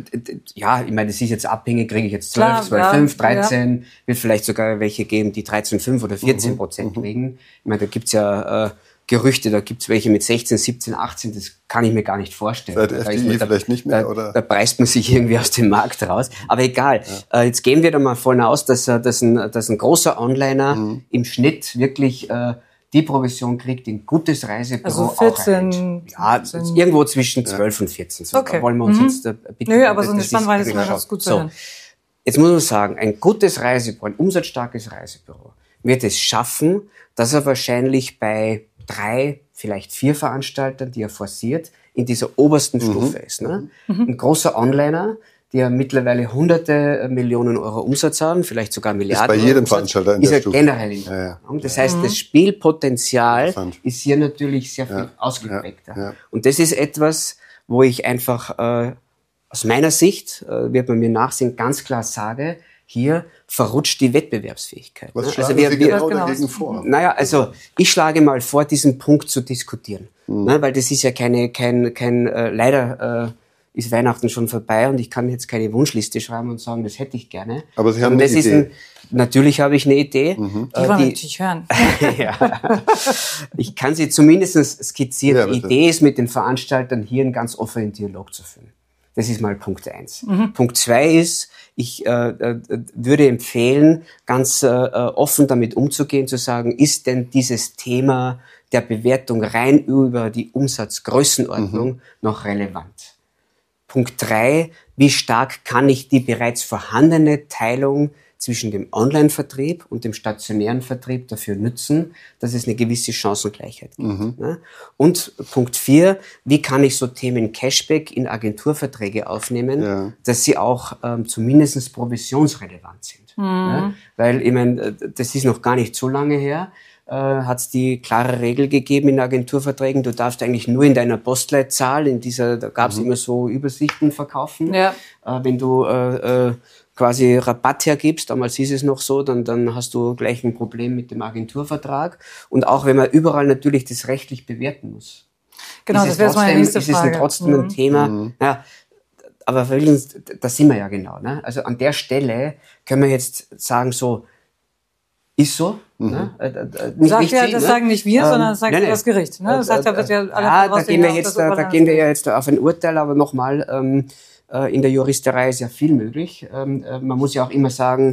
ja, ich meine, das ist jetzt abhängig, kriege ich jetzt 12, 12,5, 13, wird vielleicht sogar welche geben, die 13,5 oder 14% kriegen. Ich meine, da gibt's ja Gerüchte, da gibt's welche mit 16, 17, 18, das kann ich mir gar nicht vorstellen. Seit FDI vielleicht nicht mehr, oder? Da preist man sich irgendwie aus dem Markt raus. Aber egal. Jetzt gehen wir da mal davon aus, dass ein großer Onliner im Schnitt wirklich die Provision kriegt, die ein gutes Reisebüro also 14, ja, irgendwo zwischen 12 und 14. So, okay. Da wollen wir uns jetzt bitte. Nö, aber so eine Spannweite ist immer ganz gut zu hören. Jetzt muss man sagen, ein gutes Reisebüro, ein umsatzstarkes Reisebüro wird es schaffen, dass er wahrscheinlich bei 3, vielleicht 4 Veranstaltern, die er forciert, in dieser obersten Stufe ist. Ne? Ein großer Onliner die ja mittlerweile hunderte Millionen Euro Umsatz haben, vielleicht sogar Milliarden. Ist bei jedem Veranstalter in der Stufe. Ist ja generell in der Ordnung. Das heißt, das Spielpotenzial ist hier natürlich sehr viel ausgeprägter. Ja. Und das ist etwas, wo ich einfach aus meiner Sicht, wird man mir nachsehen, ganz klar sage, hier verrutscht die Wettbewerbsfähigkeit. Was schlagen Sie genau dagegen vor? Naja, also ich schlage mal vor, diesen Punkt zu diskutieren. Weil das ist ja leider ist Weihnachten schon vorbei und ich kann jetzt keine Wunschliste schreiben und sagen, das hätte ich gerne. Aber Sie haben eine Idee. Natürlich habe ich eine Idee. Die wollen wir natürlich hören. Ja. Ich kann sie zumindest skizzieren. Ja, die Idee ist, mit den Veranstaltern hier einen ganz offenen Dialog zu führen. Das ist mal Punkt 1. Punkt 2 ist, ich würde empfehlen, ganz offen damit umzugehen, zu sagen, ist denn dieses Thema der Bewertung rein über die Umsatzgrößenordnung noch relevant? Punkt 3, wie stark kann ich die bereits vorhandene Teilung zwischen dem Online-Vertrieb und dem stationären Vertrieb dafür nutzen, dass es eine gewisse Chancengleichheit gibt. Und Punkt 4, wie kann ich so Themen Cashback in Agenturverträge aufnehmen, dass sie auch zumindest provisionsrelevant sind. Ja? Weil, ich meine, das ist noch gar nicht so lange her, hat es die klare Regel gegeben in Agenturverträgen, du darfst eigentlich nur in deiner Postleitzahl, da gab es immer so Übersichten verkaufen. Ja. Wenn du quasi Rabatt hergibst, damals hieß es noch so, dann hast du gleich ein Problem mit dem Agenturvertrag. Und auch wenn man überall natürlich das rechtlich bewerten muss. Genau, das wäre meine nächste Frage. Ist es trotzdem ein Thema. Ja, aber da sind wir ja genau. Ne? Also an der Stelle können wir jetzt sagen, so, ist so. Ne? Das sagen nicht wir, sondern das sagt das Gericht. Ne? Das sagt, da wird ja alle da gehen wir ja jetzt auf ein Urteil, aber nochmal, in der Juristerei ist ja viel möglich. Man muss ja auch immer sagen,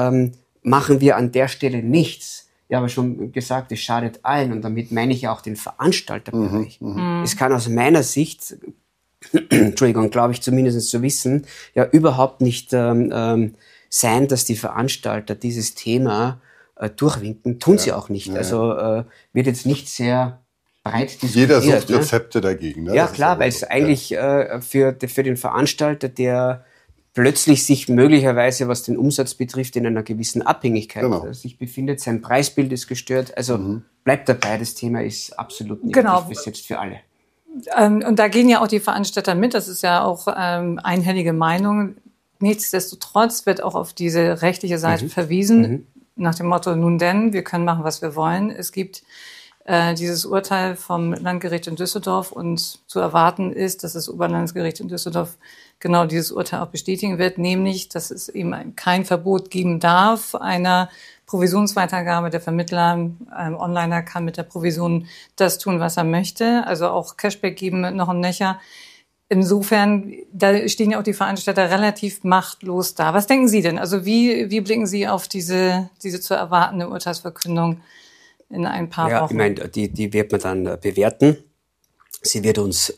machen wir an der Stelle nichts. Ja, aber schon gesagt, es schadet allen und damit meine ich ja auch den Veranstalterbereich. Es kann aus meiner Sicht, Entschuldigung, glaube ich zumindest zu wissen, ja überhaupt nicht sein, dass die Veranstalter dieses Thema durchwinken, tun sie auch nicht. Also wird jetzt nicht sehr breit diskutiert. Jeder sucht Rezepte dagegen. Ne? Ja, klar, weil es eigentlich für den Veranstalter, der plötzlich sich möglicherweise, was den Umsatz betrifft, in einer gewissen Abhängigkeit sich befindet, sein Preisbild ist gestört. Also bleibt dabei, das Thema ist absolut negativ besetzt für alle. Und da gehen ja auch die Veranstalter mit, das ist ja auch einhellige Meinung. Nichtsdestotrotz wird auch auf diese rechtliche Seite verwiesen, nach dem Motto, nun denn, wir können machen, was wir wollen. Es gibt dieses Urteil vom Landgericht in Düsseldorf und zu erwarten ist, dass das Oberlandesgericht in Düsseldorf genau dieses Urteil auch bestätigen wird, nämlich, dass es eben kein Verbot geben darf einer Provisionsweitergabe. Der Vermittler, Onliner kann mit der Provision das tun, was er möchte, also auch Cashback geben noch ein Nöcher. Insofern, da stehen ja auch die Veranstalter relativ machtlos da. Was denken Sie denn? Also wie blicken Sie auf diese zu erwartende Urteilsverkündung in ein paar Wochen? Ja, ich meine, die wird man dann bewerten. Sie wird uns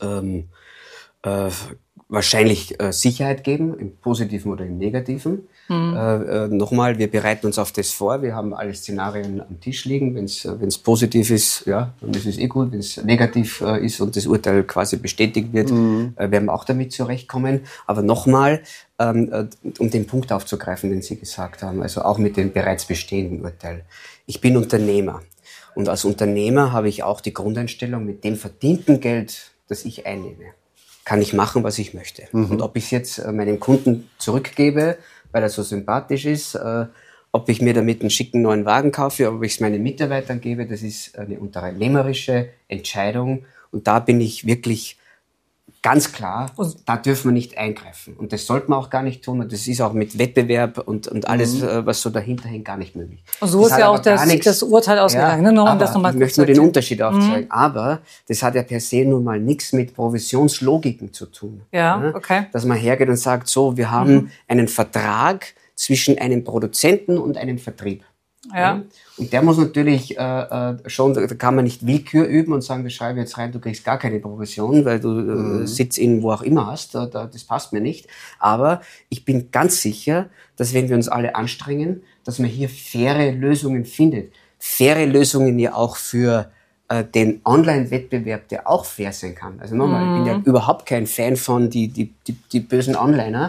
wahrscheinlich Sicherheit geben, im Positiven oder im Negativen. Nochmal, wir bereiten uns auf das vor. Wir haben alle Szenarien am Tisch liegen. Wenn es positiv ist, ja, dann ist es gut. Wenn es negativ ist und das Urteil quasi bestätigt wird, werden wir auch damit zurechtkommen. Aber nochmal, um den Punkt aufzugreifen, den Sie gesagt haben, also auch mit dem bereits bestehenden Urteil. Ich bin Unternehmer. Und als Unternehmer habe ich auch die Grundeinstellung, mit dem verdienten Geld, das ich einnehme, kann ich machen, was ich möchte. Und ob ich es jetzt meinem Kunden zurückgebe, weil er so sympathisch ist, ob ich mir damit einen schicken neuen Wagen kaufe, ob ich es meinen Mitarbeitern gebe, das ist eine unternehmerische Entscheidung. Und da bin ich wirklich ganz klar, da dürfen wir nicht eingreifen. Und das sollte man auch gar nicht tun. Und das ist auch mit Wettbewerb und alles, was so dahinter hängt, gar nicht möglich. Und so ist ja auch das Urteil ausgegangen. Ich möchte nur den Unterschied aufzeigen. Aber das hat ja per se nun mal nichts mit Provisionslogiken zu tun. Ja, okay. Dass man hergeht und sagt, so, wir haben einen Vertrag zwischen einem Produzenten und einem Vertrieb. Ja. Und der muss natürlich schon, da kann man nicht Willkür üben und sagen, das schreibe ich jetzt rein, du kriegst gar keine Provision, weil du Sitz in wo auch immer hast, das passt mir nicht. Aber ich bin ganz sicher, dass wenn wir uns alle anstrengen, dass man hier faire Lösungen findet. Faire Lösungen ja auch für den Online-Wettbewerb, der auch fair sein kann. Also nochmal, ich bin ja überhaupt kein Fan von die bösen Onliner,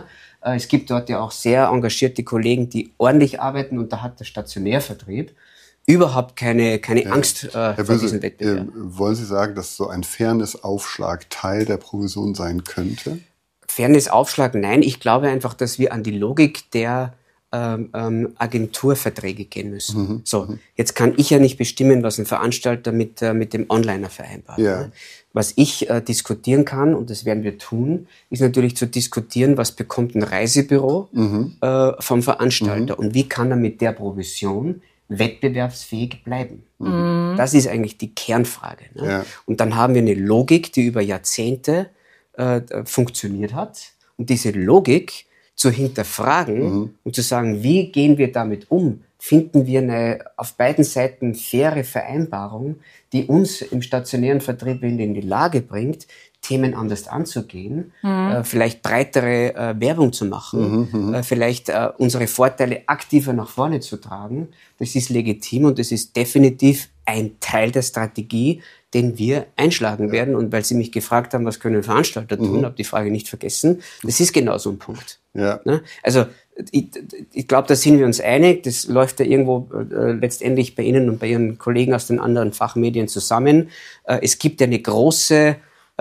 Es gibt dort ja auch sehr engagierte Kollegen, die ordentlich arbeiten und da hat der Stationärvertrieb überhaupt keine Angst vor diesem Wettbewerb. Wollen Sie sagen, dass so ein Fairness-Aufschlag Teil der Provision sein könnte? Fairness-Aufschlag, nein. Ich glaube einfach, dass wir an die Logik der Agenturverträge gehen müssen. Jetzt kann ich ja nicht bestimmen, was ein Veranstalter mit dem Onliner vereinbart. Ja. Was ich diskutieren kann, und das werden wir tun, ist natürlich zu diskutieren, was bekommt ein Reisebüro vom Veranstalter und wie kann er mit der Provision wettbewerbsfähig bleiben. Das ist eigentlich die Kernfrage. Ne? Ja. Und dann haben wir eine Logik, die über Jahrzehnte funktioniert hat. Und diese Logik zu hinterfragen und zu sagen, wie gehen wir damit um, finden wir eine auf beiden Seiten faire Vereinbarung, die uns im stationären Vertrieb in die Lage bringt, Themen anders anzugehen, vielleicht breitere Werbung zu machen, vielleicht unsere Vorteile aktiver nach vorne zu tragen. Das ist legitim und das ist definitiv ein Teil der Strategie, den wir einschlagen werden. Und weil Sie mich gefragt haben, was können Veranstalter tun, habe die Frage nicht vergessen. Das ist genau so ein Punkt. Ja. Also ich glaube, da sind wir uns einig. Das läuft ja irgendwo letztendlich bei Ihnen und bei Ihren Kollegen aus den anderen Fachmedien zusammen. Es gibt ja eine große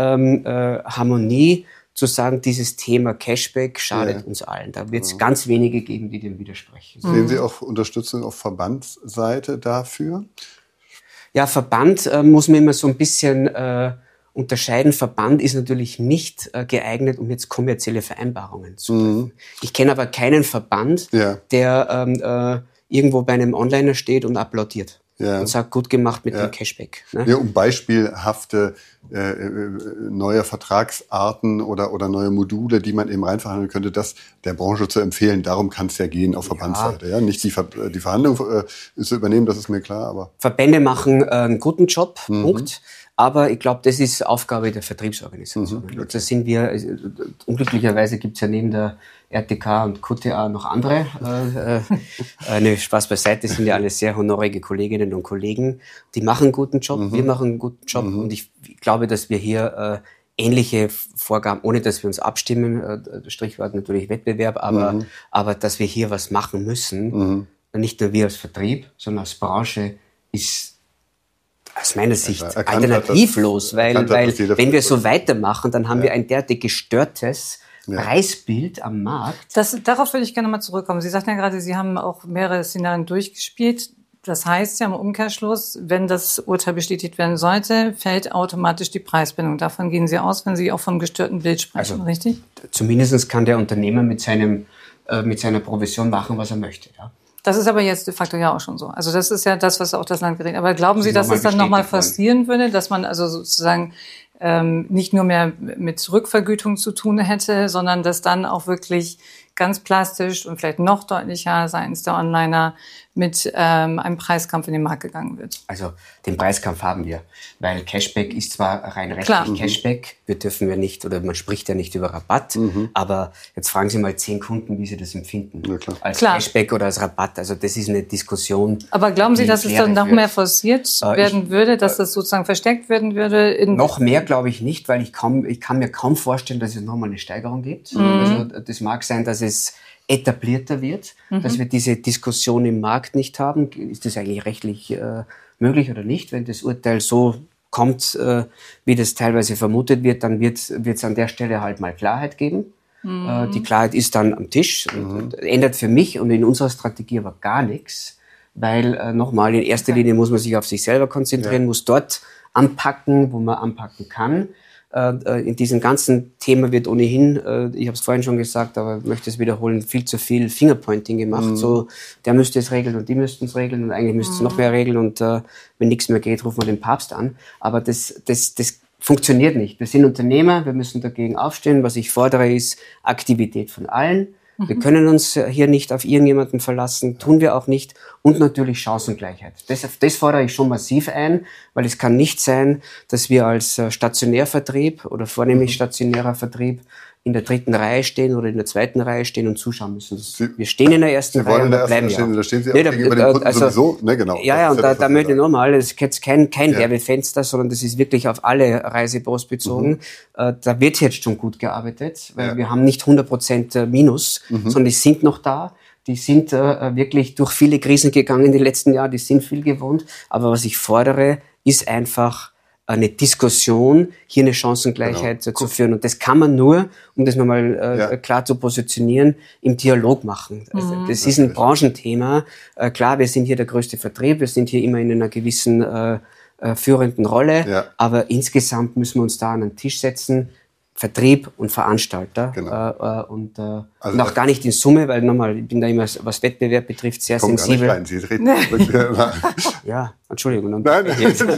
Harmonie, zu sagen, dieses Thema Cashback schadet uns allen. Da wird es ganz wenige geben, die dem widersprechen. Sehen Sie auch Unterstützung auf Verbandsseite dafür? Ja, Verband muss man immer so ein bisschen unterscheiden. Verband ist natürlich nicht geeignet, um jetzt kommerzielle Vereinbarungen zu treffen. Ich kenne aber keinen Verband, der irgendwo bei einem Onliner steht und applaudiert. Und sagt, gut gemacht mit dem Cashback. Ne? Ja, um beispielhafte neue Vertragsarten oder neue Module, die man eben reinverhandeln könnte, das der Branche zu empfehlen. Darum kann es ja gehen auf Verbandsseite. Ja? Nicht die Verhandlung zu übernehmen, das ist mir klar. Aber Verbände machen einen guten Job, Punkt. Aber ich glaube, das ist Aufgabe der Vertriebsorganisation. Okay. Da sind wir, unglücklicherweise gibt es ja neben der RTK und QTA noch andere. Spaß beiseite, sind ja alle sehr honorige Kolleginnen und Kollegen. Die machen einen guten Job, wir machen einen guten Job. Und ich glaube, dass wir hier ähnliche Vorgaben, ohne dass wir uns abstimmen, Strichwort natürlich Wettbewerb, aber dass wir hier was machen müssen, nicht nur wir als Vertrieb, sondern als Branche, ist aus meiner Sicht alternativlos, weil wenn wir so weitermachen, dann haben wir ein derartig gestörtes Preisbild am Markt. Darauf würde ich gerne mal zurückkommen. Sie sagten ja gerade, Sie haben auch mehrere Szenarien durchgespielt. Das heißt ja im Umkehrschluss, wenn das Urteil bestätigt werden sollte, fällt automatisch die Preisbindung. Davon gehen Sie aus, wenn Sie auch vom gestörten Bild sprechen, also, richtig? Zumindest kann der Unternehmer mit seiner Provision machen, was er möchte, ja. Das ist aber jetzt de facto ja auch schon so. Also das ist ja das, was auch das Land geregelt hat. Aber glauben Sie, dass es dann nochmal passieren würde, dass man also sozusagen nicht nur mehr mit Rückvergütung zu tun hätte, sondern dass dann auch wirklich ganz plastisch und vielleicht noch deutlicher seitens der Onliner mit einem Preiskampf in den Markt gegangen wird? Also den Preiskampf haben wir, weil Cashback ist zwar rein rechtlich Cashback, wir dürfen ja nicht, oder man spricht ja nicht über Rabatt, aber jetzt fragen Sie mal 10 Kunden, wie sie das empfinden. Als Cashback oder als Rabatt, also das ist eine Diskussion. Aber glauben Sie, dass es dann noch mehr forciert werden würde, dass das sozusagen versteckt werden würde? Noch mehr glaube ich nicht, weil ich kann mir kaum vorstellen, dass es nochmal eine Steigerung gibt. Also das mag sein, dass es etablierter wird, dass wir diese Diskussion im Markt nicht haben. Ist das eigentlich rechtlich möglich oder nicht? Wenn das Urteil so kommt, wie das teilweise vermutet wird, dann wird es an der Stelle halt mal Klarheit geben. Die Klarheit ist dann am Tisch und ändert für mich und in unserer Strategie aber gar nichts, weil nochmal, in erster Linie muss man sich auf sich selber konzentrieren, muss dort anpacken, wo man anpacken kann. In diesem ganzen Thema wird ohnehin, ich habe es vorhin schon gesagt, aber ich möchte es wiederholen, viel zu viel Fingerpointing gemacht. So, der müsste es regeln und die müssten es regeln und eigentlich müsste es noch mehr regeln und wenn nichts mehr geht, rufen wir den Papst an. Aber das funktioniert nicht. Wir sind Unternehmer, wir müssen dagegen aufstehen. Was ich fordere, ist Aktivität von allen. Wir können uns hier nicht auf irgendjemanden verlassen, tun wir auch nicht. Und natürlich Chancengleichheit. Das fordere ich schon massiv ein, weil es kann nicht sein, dass wir als Stationärvertrieb oder vornehmlich stationärer Vertrieb in der 3. Reihe stehen oder in der 2. Reihe stehen und zuschauen müssen. Wir stehen in der 1. Reihe und bleiben ja. Da stehen Sie auch gegenüber den Kunden sowieso. Ne, genau. Ja, und da möchte ich nochmal, das ist jetzt kein Werbefenster, sondern das ist wirklich auf alle Reisebüros bezogen. Da wird jetzt schon gut gearbeitet, weil wir haben nicht 100% Minus, sondern die sind noch da. Die sind wirklich durch viele Krisen gegangen in den letzten Jahren, die sind viel gewohnt. Aber was ich fordere, ist einfach eine Diskussion, hier eine Chancengleichheit zu führen. Und das kann man nur, um das nochmal klar zu positionieren, im Dialog machen. Also, das ist ein Branchenthema. Klar, wir sind hier der größte Vertrieb, wir sind hier immer in einer gewissen führenden Rolle, aber insgesamt müssen wir uns da an den Tisch setzen, Vertrieb und Veranstalter und auch gar nicht in Summe, weil nochmal, ich bin da immer, was Wettbewerb betrifft, sehr sensibel. Gar nicht rein. Sie reden ja, Entschuldigung. Nein,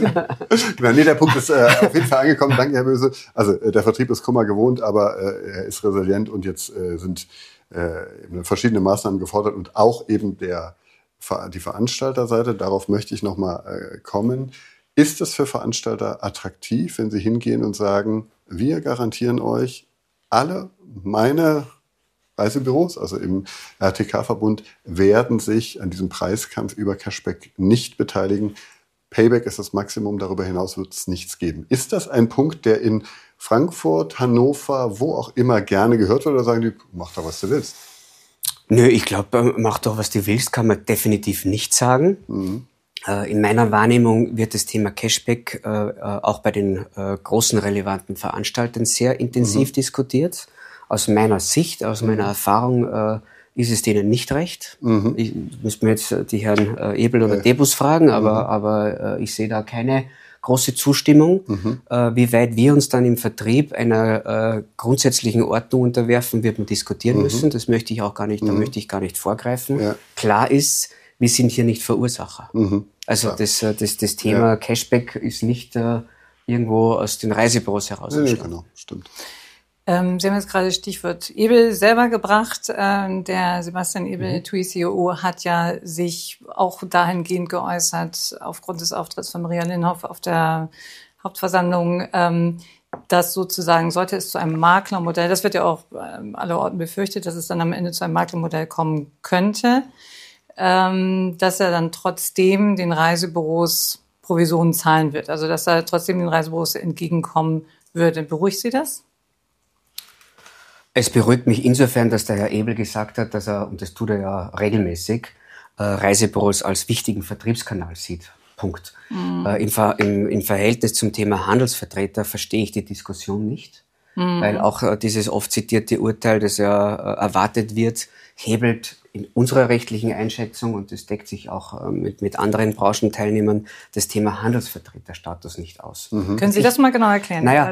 der Punkt ist auf jeden Fall angekommen. Danke, Herr Böse. Also der Vertrieb ist Kummer gewohnt, aber er ist resilient und jetzt sind verschiedene Maßnahmen gefordert und auch eben die Veranstalterseite. Darauf möchte ich nochmal kommen. Ist es für Veranstalter attraktiv, wenn sie hingehen und sagen, wir garantieren euch, alle meine Reisebüros, also im RTK-Verbund, werden sich an diesem Preiskampf über Cashback nicht beteiligen. Payback ist das Maximum, darüber hinaus wird es nichts geben. Ist das ein Punkt, der in Frankfurt, Hannover, wo auch immer gerne gehört wird, oder sagen die, mach doch, was du willst? Nö, ich glaube, mach doch, was du willst, kann man definitiv nicht sagen. In meiner Wahrnehmung wird das Thema Cashback auch bei den großen relevanten Veranstaltern sehr intensiv diskutiert. Aus meiner Sicht, aus meiner Erfahrung ist es denen nicht recht. Ich müsste mir jetzt die Herren Ebel oder Debus fragen, aber ich sehe da keine große Zustimmung. Wie weit wir uns dann im Vertrieb einer grundsätzlichen Ordnung unterwerfen, wird man diskutieren müssen. Das möchte ich auch gar nicht, da möchte ich gar nicht vorgreifen. Ja. Klar ist, wir sind hier nicht Verursacher. Also das Thema Cashback ist nicht irgendwo aus den Reisebüros heraus entstanden. Genau, stimmt. Sie haben jetzt gerade das Stichwort Ebel selber gebracht. Der Sebastian Ebel, TUI-CEO, hat ja sich auch dahingehend geäußert, aufgrund des Auftritts von Maria Linhoff auf der Hauptversammlung, dass sozusagen, sollte es zu einem Maklermodell, das wird ja auch allerorten befürchtet, dass es dann am Ende zu einem Maklermodell kommen könnte, dass er dann trotzdem den Reisebüros Provisionen zahlen wird. Also dass er trotzdem den Reisebüros entgegenkommen würde. Beruhigt Sie das? Es beruhigt mich insofern, dass der Herr Ebel gesagt hat, dass er, und das tut er ja regelmäßig, Reisebüros als wichtigen Vertriebskanal sieht. Punkt. Im Verhältnis zum Thema Handelsvertreter verstehe ich die Diskussion nicht, weil auch dieses oft zitierte Urteil, das ja erwartet wird, hebelt in unserer rechtlichen Einschätzung, und das deckt sich auch mit anderen Branchenteilnehmern, das Thema Handelsvertreterstatus nicht aus. Können Sie das mal genau erklären? Naja,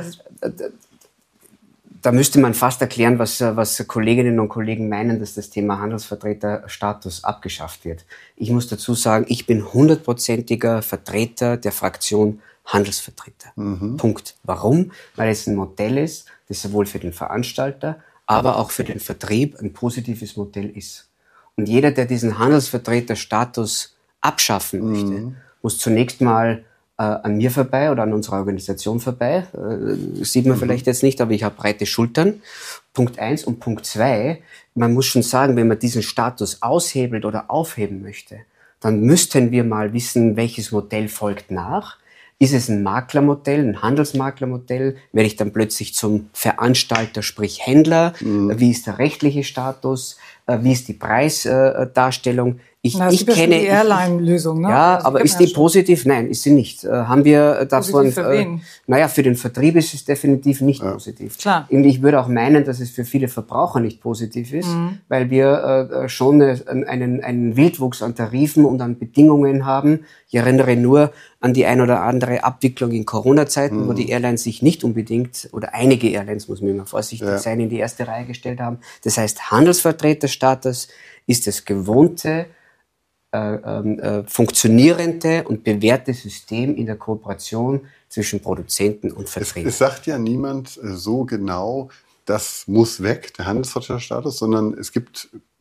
da müsste man fast erklären, was Kolleginnen und Kollegen meinen, dass das Thema Handelsvertreterstatus abgeschafft wird. Ich muss dazu sagen, ich bin 100%iger Vertreter der Fraktion Handelsvertreter. Punkt. Warum? Weil es ein Modell ist, das sowohl für den Veranstalter, aber auch für den Vertrieb ein positives Modell ist. Und jeder, der diesen Handelsvertreterstatus abschaffen möchte, muss zunächst mal an mir vorbei oder an unserer Organisation vorbei. Sieht man vielleicht jetzt nicht, aber ich habe breite Schultern. Punkt 1 und Punkt 2, man muss schon sagen, wenn man diesen Status aushebelt oder aufheben möchte, dann müssten wir mal wissen, welches Modell folgt nach. Ist es ein Maklermodell, ein Handelsmaklermodell? Werde ich dann plötzlich zum Veranstalter, sprich Händler? Wie ist der rechtliche Status? Wie ist die Preisdarstellung? Ich kenne die Airline-Lösung, ne? Ja, also aber ist die positiv? Nein, ist sie nicht. Haben wir davon? Für wen? Naja, für den Vertrieb ist es definitiv nicht positiv. Klar. Und ich würde auch meinen, dass es für viele Verbraucher nicht positiv ist, weil wir schon einen Wildwuchs an Tarifen und an Bedingungen haben. Ich erinnere nur an die ein oder andere Abwicklung in Corona-Zeiten, wo die Airlines sich nicht unbedingt, oder einige Airlines, muss man immer vorsichtig sein, in die erste Reihe gestellt haben. Das heißt, Handelsvertreterstatus ist das gewohnte, funktionierende und bewährte System in der Kooperation zwischen Produzenten und Vertretern. Es sagt ja niemand so genau, das muss weg, der Handelsvertreterstatus, sondern es gibt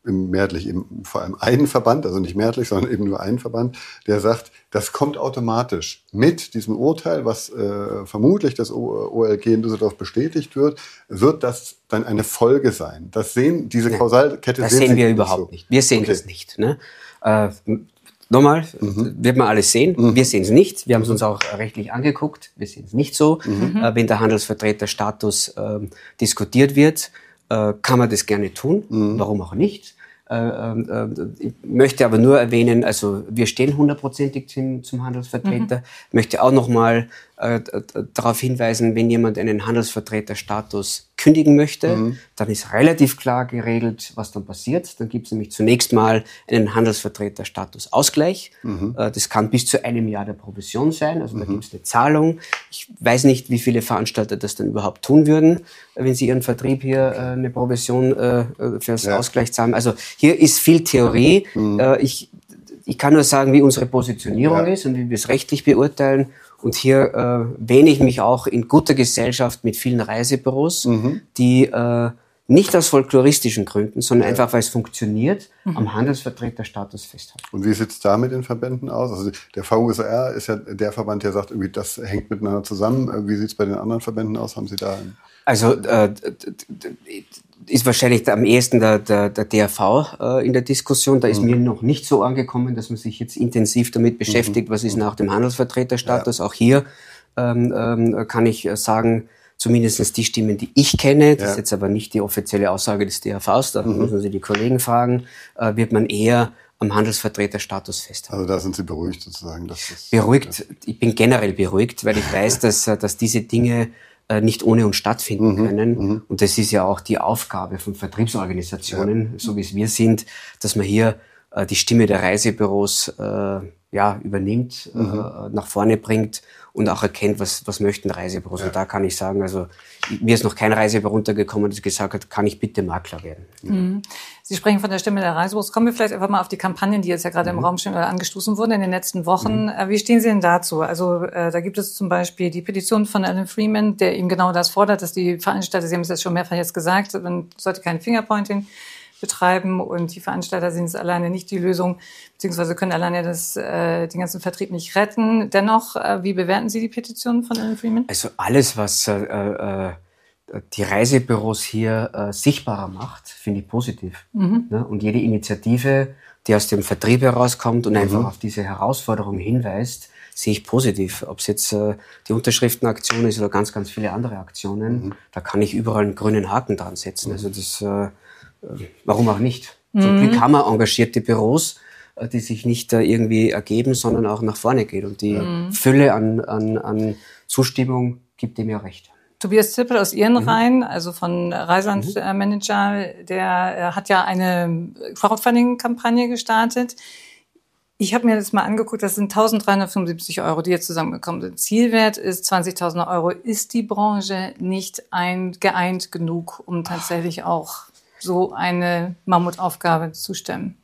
mehrheitlich eben vor allem einen Verband, also nicht mehrheitlich, sondern eben nur einen Verband, der sagt, das kommt automatisch mit diesem Urteil, was vermutlich das OLG in Düsseldorf bestätigt wird das dann eine Folge sein. Diese Kausalkette das sehen wir überhaupt nicht. Wir sehen das nicht. Ne? Nochmal, wird man alles sehen. Wir sehen es nicht. Wir haben es uns auch rechtlich angeguckt. Wir sehen es nicht so. Wenn der Handelsvertreterstatus diskutiert wird, kann man das gerne tun. Warum auch nicht? Ich möchte aber nur erwähnen, also wir stehen 100%ig zum Handelsvertreter. Ich möchte auch nochmal darauf hinweisen, wenn jemand einen Handelsvertreterstatus kündigen möchte, dann ist relativ klar geregelt, was dann passiert. Dann gibt es nämlich zunächst mal einen Handelsvertreterstatus-Ausgleich. Das kann bis zu einem Jahr der Provision sein. Also da gibt es eine Zahlung. Ich weiß nicht, wie viele Veranstalter das dann überhaupt tun würden, wenn sie ihren Vertrieb hier eine Provision fürs Ausgleich zahlen. Also hier ist viel Theorie. Ich kann nur sagen, wie unsere Positionierung ist und wie wir es rechtlich beurteilen. Und hier wähne ich mich auch in guter Gesellschaft mit vielen Reisebüros, die nicht aus folkloristischen Gründen, sondern einfach, weil es funktioniert, am Handelsvertreterstatus festhalten. Und wie sieht es da mit den Verbänden aus? Also der VUSR ist ja der Verband, der sagt, irgendwie das hängt miteinander zusammen. Wie sieht es bei den anderen Verbänden aus? Haben Sie da Also ist wahrscheinlich am ehesten der DRV in der Diskussion. Da ist mir noch nicht so angekommen, dass man sich jetzt intensiv damit beschäftigt, was ist nach dem Handelsvertreterstatus. Auch hier kann ich sagen, zumindest die Stimmen, die ich kenne, das ist jetzt aber nicht die offizielle Aussage des DRVs, da müssen Sie die Kollegen fragen, wird man eher am Handelsvertreterstatus festhalten. Also da sind Sie beruhigt sozusagen? Beruhigt. Ich bin generell beruhigt, weil ich weiß, dass diese Dinge nicht ohne uns stattfinden können. Und das ist ja auch die Aufgabe von Vertriebsorganisationen, so wie es wir sind, dass man hier die Stimme der Reisebüros übernimmt, nach vorne bringt und auch erkennt, was möchten Reisebüros. Und da kann ich sagen, also mir ist noch kein Reisebüro runtergekommen, das gesagt hat, kann ich bitte Makler werden. Sie sprechen von der Stimme der Reisebüros. Kommen wir vielleicht einfach mal auf die Kampagnen, die jetzt ja gerade im Raum stehen oder angestoßen wurden in den letzten Wochen. Wie stehen Sie denn dazu? Also da gibt es zum Beispiel die Petition von Alan Freeman, der eben genau das fordert, dass die Veranstalter, Sie haben es jetzt schon mehrfach jetzt gesagt, man sollte kein Fingerpointing betreiben und die Veranstalter sind es alleine nicht die Lösung, beziehungsweise können alleine den ganzen Vertrieb nicht retten. Dennoch, wie bewerten Sie die Petition von Alan Freeman? Also alles, was die Reisebüros hier sichtbarer macht, finde ich positiv. Ne? Und jede Initiative, die aus dem Vertrieb herauskommt und einfach auf diese Herausforderung hinweist, sehe ich positiv. Ob es jetzt die Unterschriftenaktion ist oder ganz, ganz viele andere Aktionen, da kann ich überall einen grünen Haken dran setzen. Also das warum auch nicht? Zum Glück haben wir engagierte Büros, die sich nicht irgendwie ergeben, sondern auch nach vorne geht. Und die Fülle an Zustimmung gibt dem ja recht. Tobias Zippel aus Ihren Reihen, also von Reiselandmanager, der hat ja eine Crowdfunding-Kampagne gestartet. Ich habe mir das mal angeguckt, das sind 1.375 €, die jetzt zusammengekommen sind. Zielwert ist 20.000 €. Ist die Branche nicht geeint genug, um tatsächlich auch so eine Mammutaufgabe zu stemmen?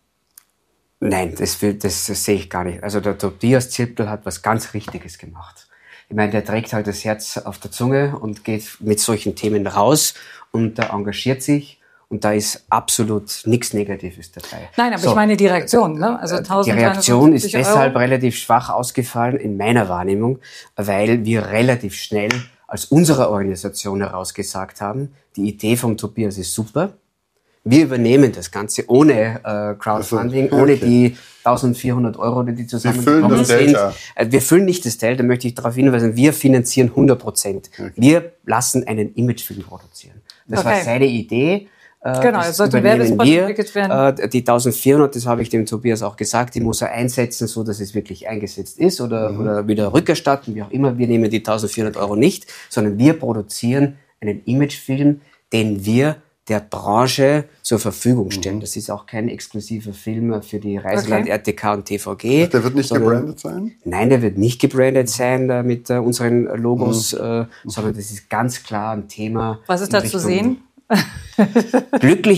Nein, das sehe ich gar nicht. Also der Tobias Zippel hat was ganz Richtiges gemacht. Ich meine, der trägt halt das Herz auf der Zunge und geht mit solchen Themen raus und da engagiert sich und da ist absolut nichts Negatives dabei. Nein, aber ich meine die Reaktion. Ne? Also die Reaktion ist deshalb relativ schwach ausgefallen in meiner Wahrnehmung, weil wir relativ schnell aus unserer Organisation heraus gesagt haben, die Idee vom Tobias ist super. Wir übernehmen das Ganze ohne Crowdfunding, ohne die 1.400 €, die zusammengekommen sind. Wir füllen nicht das Delta, da möchte ich darauf hinweisen, wir finanzieren 100%. Okay. Wir lassen einen Imagefilm produzieren. Das war seine Idee. Genau, es sollte ein Werbespot entwickelt werden. Die 1.400, das habe ich dem Tobias auch gesagt, die muss er einsetzen, so dass es wirklich eingesetzt ist oder wieder rückerstatten, wie auch immer. Wir nehmen die 1.400 € nicht, sondern wir produzieren einen Imagefilm, den wir der Branche zur Verfügung stellen. Das ist auch kein exklusiver Film für die Reiseland, RTK und TVG. Der wird nicht gebrandet sein? Nein, der wird nicht gebrandet sein mit unseren Logos, sondern das ist ganz klar ein Thema. Was ist da zu sehen?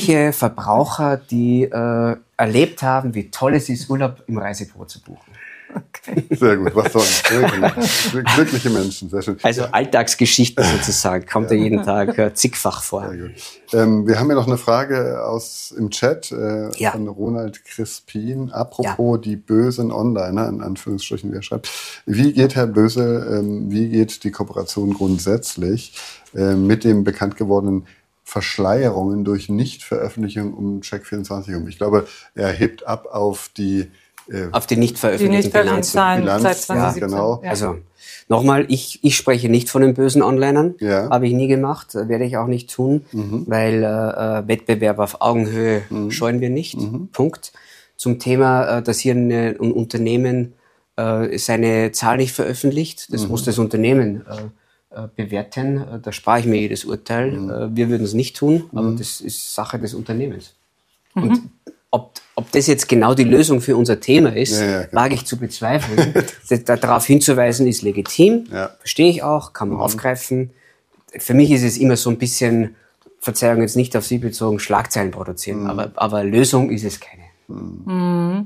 Glückliche Verbraucher, die erlebt haben, wie toll es ist, Urlaub im Reisebüro zu buchen. Okay. Sehr gut, was sonst? Glückliche Menschen, sehr schön. Also Alltagsgeschichten sozusagen, kommt ja jeden Tag zigfach vor. Sehr gut. Wir haben ja noch eine Frage im Chat von Ronald Crispin. Apropos die bösen Onliner, in Anführungsstrichen, wie er schreibt. Wie geht, Herr Böse, wie geht die Kooperation grundsätzlich mit dem bekannt gewordenen Verschleierungen durch Nichtveröffentlichung um Check24 um? Ich glaube, er hebt ab auf die nicht veröffentlichten Bilanz seit 2017. Ja, genau. Ja. Also nochmal, ich spreche nicht von den bösen Onlinern, habe ich nie gemacht, werde ich auch nicht tun, weil Wettbewerb auf Augenhöhe scheuen wir nicht. Punkt. Zum Thema, dass hier ein Unternehmen seine Zahl nicht veröffentlicht, das muss das Unternehmen bewerten. Da spare ich mir jedes Urteil. Wir würden es nicht tun, aber das ist Sache des Unternehmens. Und ob das jetzt genau die Lösung für unser Thema ist, wage ich zu bezweifeln. Darauf hinzuweisen ist legitim, verstehe ich auch, kann man aufgreifen. Für mich ist es immer so ein bisschen, Verzeihung jetzt nicht auf Sie bezogen, Schlagzeilen produzieren, aber Lösung ist es keine.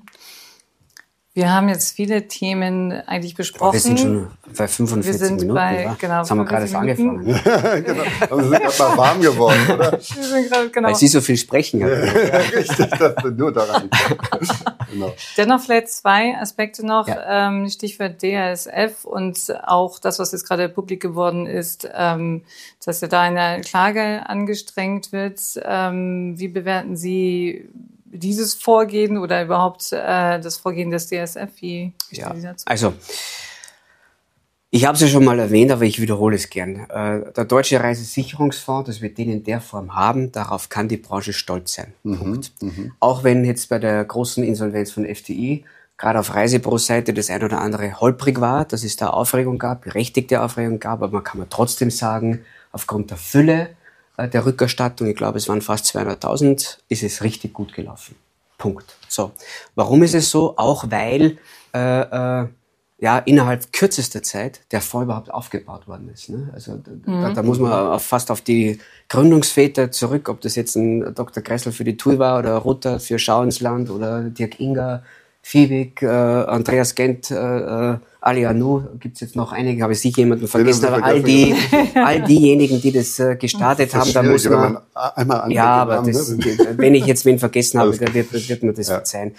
Wir haben jetzt viele Themen eigentlich besprochen. Wir sind schon bei 45 Minuten. Jetzt haben wir gerade erst angefangen. Genau. Aber wir sind gerade mal warm geworden, oder? Wir sind grad, Weil Sie so viel sprechen. Richtig, das wird nur daran. Genau. Dennoch vielleicht zwei Aspekte noch. Stichwort DHSF und auch das, was jetzt gerade publik geworden ist, dass ja da eine Klage angestrengt wird. Wie bewerten Sie dieses Vorgehen oder überhaupt das Vorgehen des DHSF? Wie stehen Sie dazu? Also, ich habe es ja schon mal erwähnt, aber ich wiederhole es gern. Der Deutsche Reisesicherungsfonds, dass wir den in der Form haben, darauf kann die Branche stolz sein. Punkt. Auch wenn jetzt bei der großen Insolvenz von FDI gerade auf Reisebüro-Seite das ein oder andere holprig war, dass es da Aufregung gab, berechtigte Aufregung gab, aber man kann man trotzdem sagen, aufgrund der Fülle der Rückerstattung, ich glaube, es waren fast 200.000, ist es richtig gut gelaufen. Punkt. So. Warum ist es so? Auch weil innerhalb kürzester Zeit der Fonds überhaupt aufgebaut worden ist. Ne? Also da muss man fast auf die Gründungsväter zurück, ob das jetzt ein Dr. Kressel für die TUI war oder Rutter für Schau ins Land oder Dirk Inger, Fiebig, Andreas Gent, Ali Anou, gibt's jetzt noch einige, habe ich sicher jemanden vergessen, aber all diejenigen, die das gestartet haben, da muss man einmal aber wenn ich jetzt wen vergessen habe, dann wird mir das verzeihen.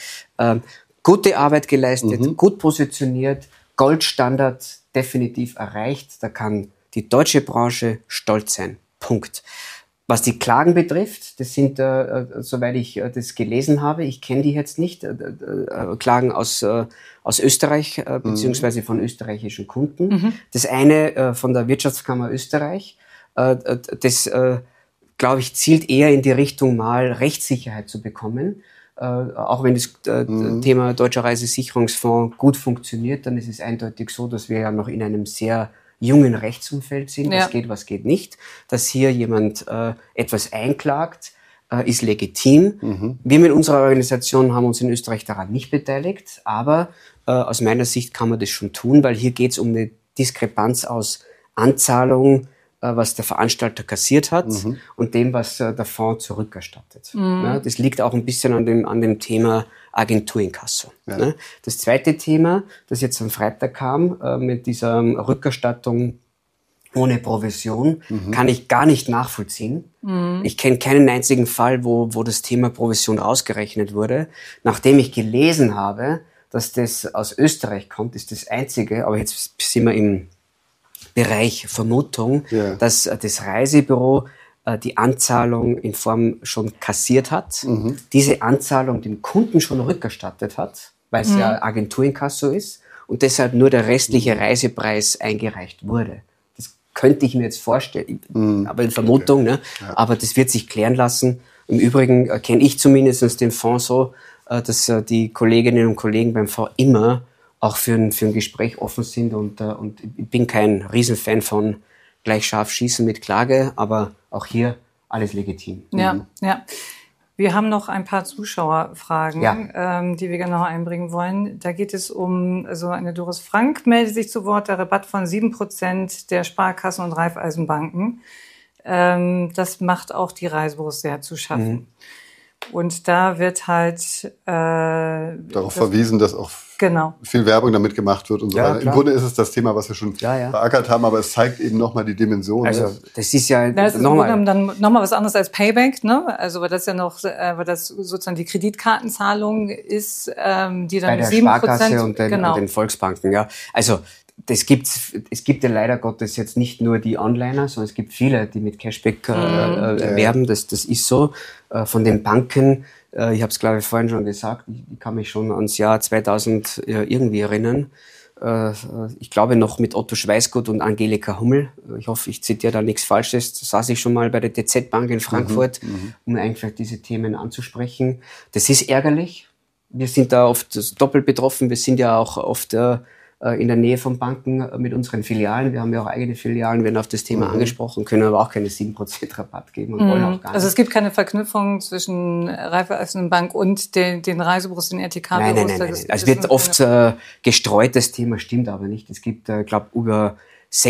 Gute Arbeit geleistet, gut positioniert, Goldstandard definitiv erreicht, da kann die deutsche Branche stolz sein. Punkt. Was die Klagen betrifft, das sind, soweit ich das gelesen habe, ich kenne die jetzt nicht, Klagen aus Österreich, beziehungsweise von österreichischen Kunden. Das eine von der Wirtschaftskammer Österreich, das, glaube ich, zielt eher in die Richtung, mal Rechtssicherheit zu bekommen. Auch wenn das Thema Deutscher Reisesicherungsfonds gut funktioniert, dann ist es eindeutig so, dass wir ja noch in einem sehr jungen Rechtsumfeld sind, was geht nicht. Dass hier jemand etwas einklagt, ist legitim. Wir mit unserer Organisation haben uns in Österreich daran nicht beteiligt, aber aus meiner Sicht kann man das schon tun, weil hier geht es um eine Diskrepanz aus Anzahlung, was der Veranstalter kassiert hat und dem, was der Fonds zurückerstattet. Ja, das liegt auch ein bisschen an dem Thema Agenturinkasso. Ja. Ne? Das zweite Thema, das jetzt am Freitag kam, mit dieser Rückerstattung ohne Provision, kann ich gar nicht nachvollziehen. Ich kenne keinen einzigen Fall, wo das Thema Provision rausgerechnet wurde. Nachdem ich gelesen habe, dass das aus Österreich kommt, ist das einzige, aber jetzt sind wir im Bereich Vermutung, dass das Reisebüro die Anzahlung in Form schon kassiert hat, diese Anzahlung dem Kunden schon rückerstattet hat, weil es ja Agenturinkasso ist und deshalb nur der restliche Reisepreis eingereicht wurde. Das könnte ich mir jetzt vorstellen, aber in Vermutung, ne? Aber das wird sich klären lassen. Im Übrigen kenne ich zumindest den Fonds so, dass die Kolleginnen und Kollegen beim Fonds immer auch für ein Gespräch offen sind und ich bin kein Riesenfan von gleich scharf schießen mit Klage, aber auch hier alles legitim. Ja. Wir haben noch ein paar Zuschauerfragen, die wir gerne noch einbringen wollen. Da geht es um, also eine Doris Frank meldet sich zu Wort, der Rabatt von 7% der Sparkassen und Raiffeisenbanken. Das macht auch die Reisebüros sehr zu schaffen. Und da wird halt darauf verwiesen, dass auch genau. viel Werbung damit gemacht wird und so weiter. Im Grunde ist es das Thema, was wir schon beackert haben, aber es zeigt eben nochmal die Dimension. Also das ist ja das ist nochmal dann nochmal was anderes als Payback, ne? Also weil das ja noch, weil das sozusagen die Kreditkartenzahlung ist, die dann bei der 7% Sparkasse und den Volksbanken. Ja, also es gibt ja leider Gottes jetzt nicht nur die Onliner, sondern es gibt viele, die mit Cashback werben. Das ist so. Von den Banken, ich habe es glaube ich vorhin schon gesagt, ich kann mich schon ans Jahr 2000 irgendwie erinnern. Ich glaube noch mit Otto Schweißgut und Angelika Hummel. Ich hoffe, ich zitiere da nichts Falsches. Da saß ich schon mal bei der DZ Bank in Frankfurt, um einfach diese Themen anzusprechen. Das ist ärgerlich. Wir sind da oft doppelt betroffen. Wir sind ja auch oft in der Nähe von Banken mit unseren Filialen. Wir haben ja auch eigene Filialen, werden auf das Thema angesprochen, können aber auch keine 7% Rabatt geben und wollen auch gar nicht. Also es gibt keine Verknüpfung zwischen Raiffeisenbank und den Reisebüros, den RTK-Büros? Nein. Also wird oft gestreut, das Thema stimmt aber nicht. Es gibt, glaube über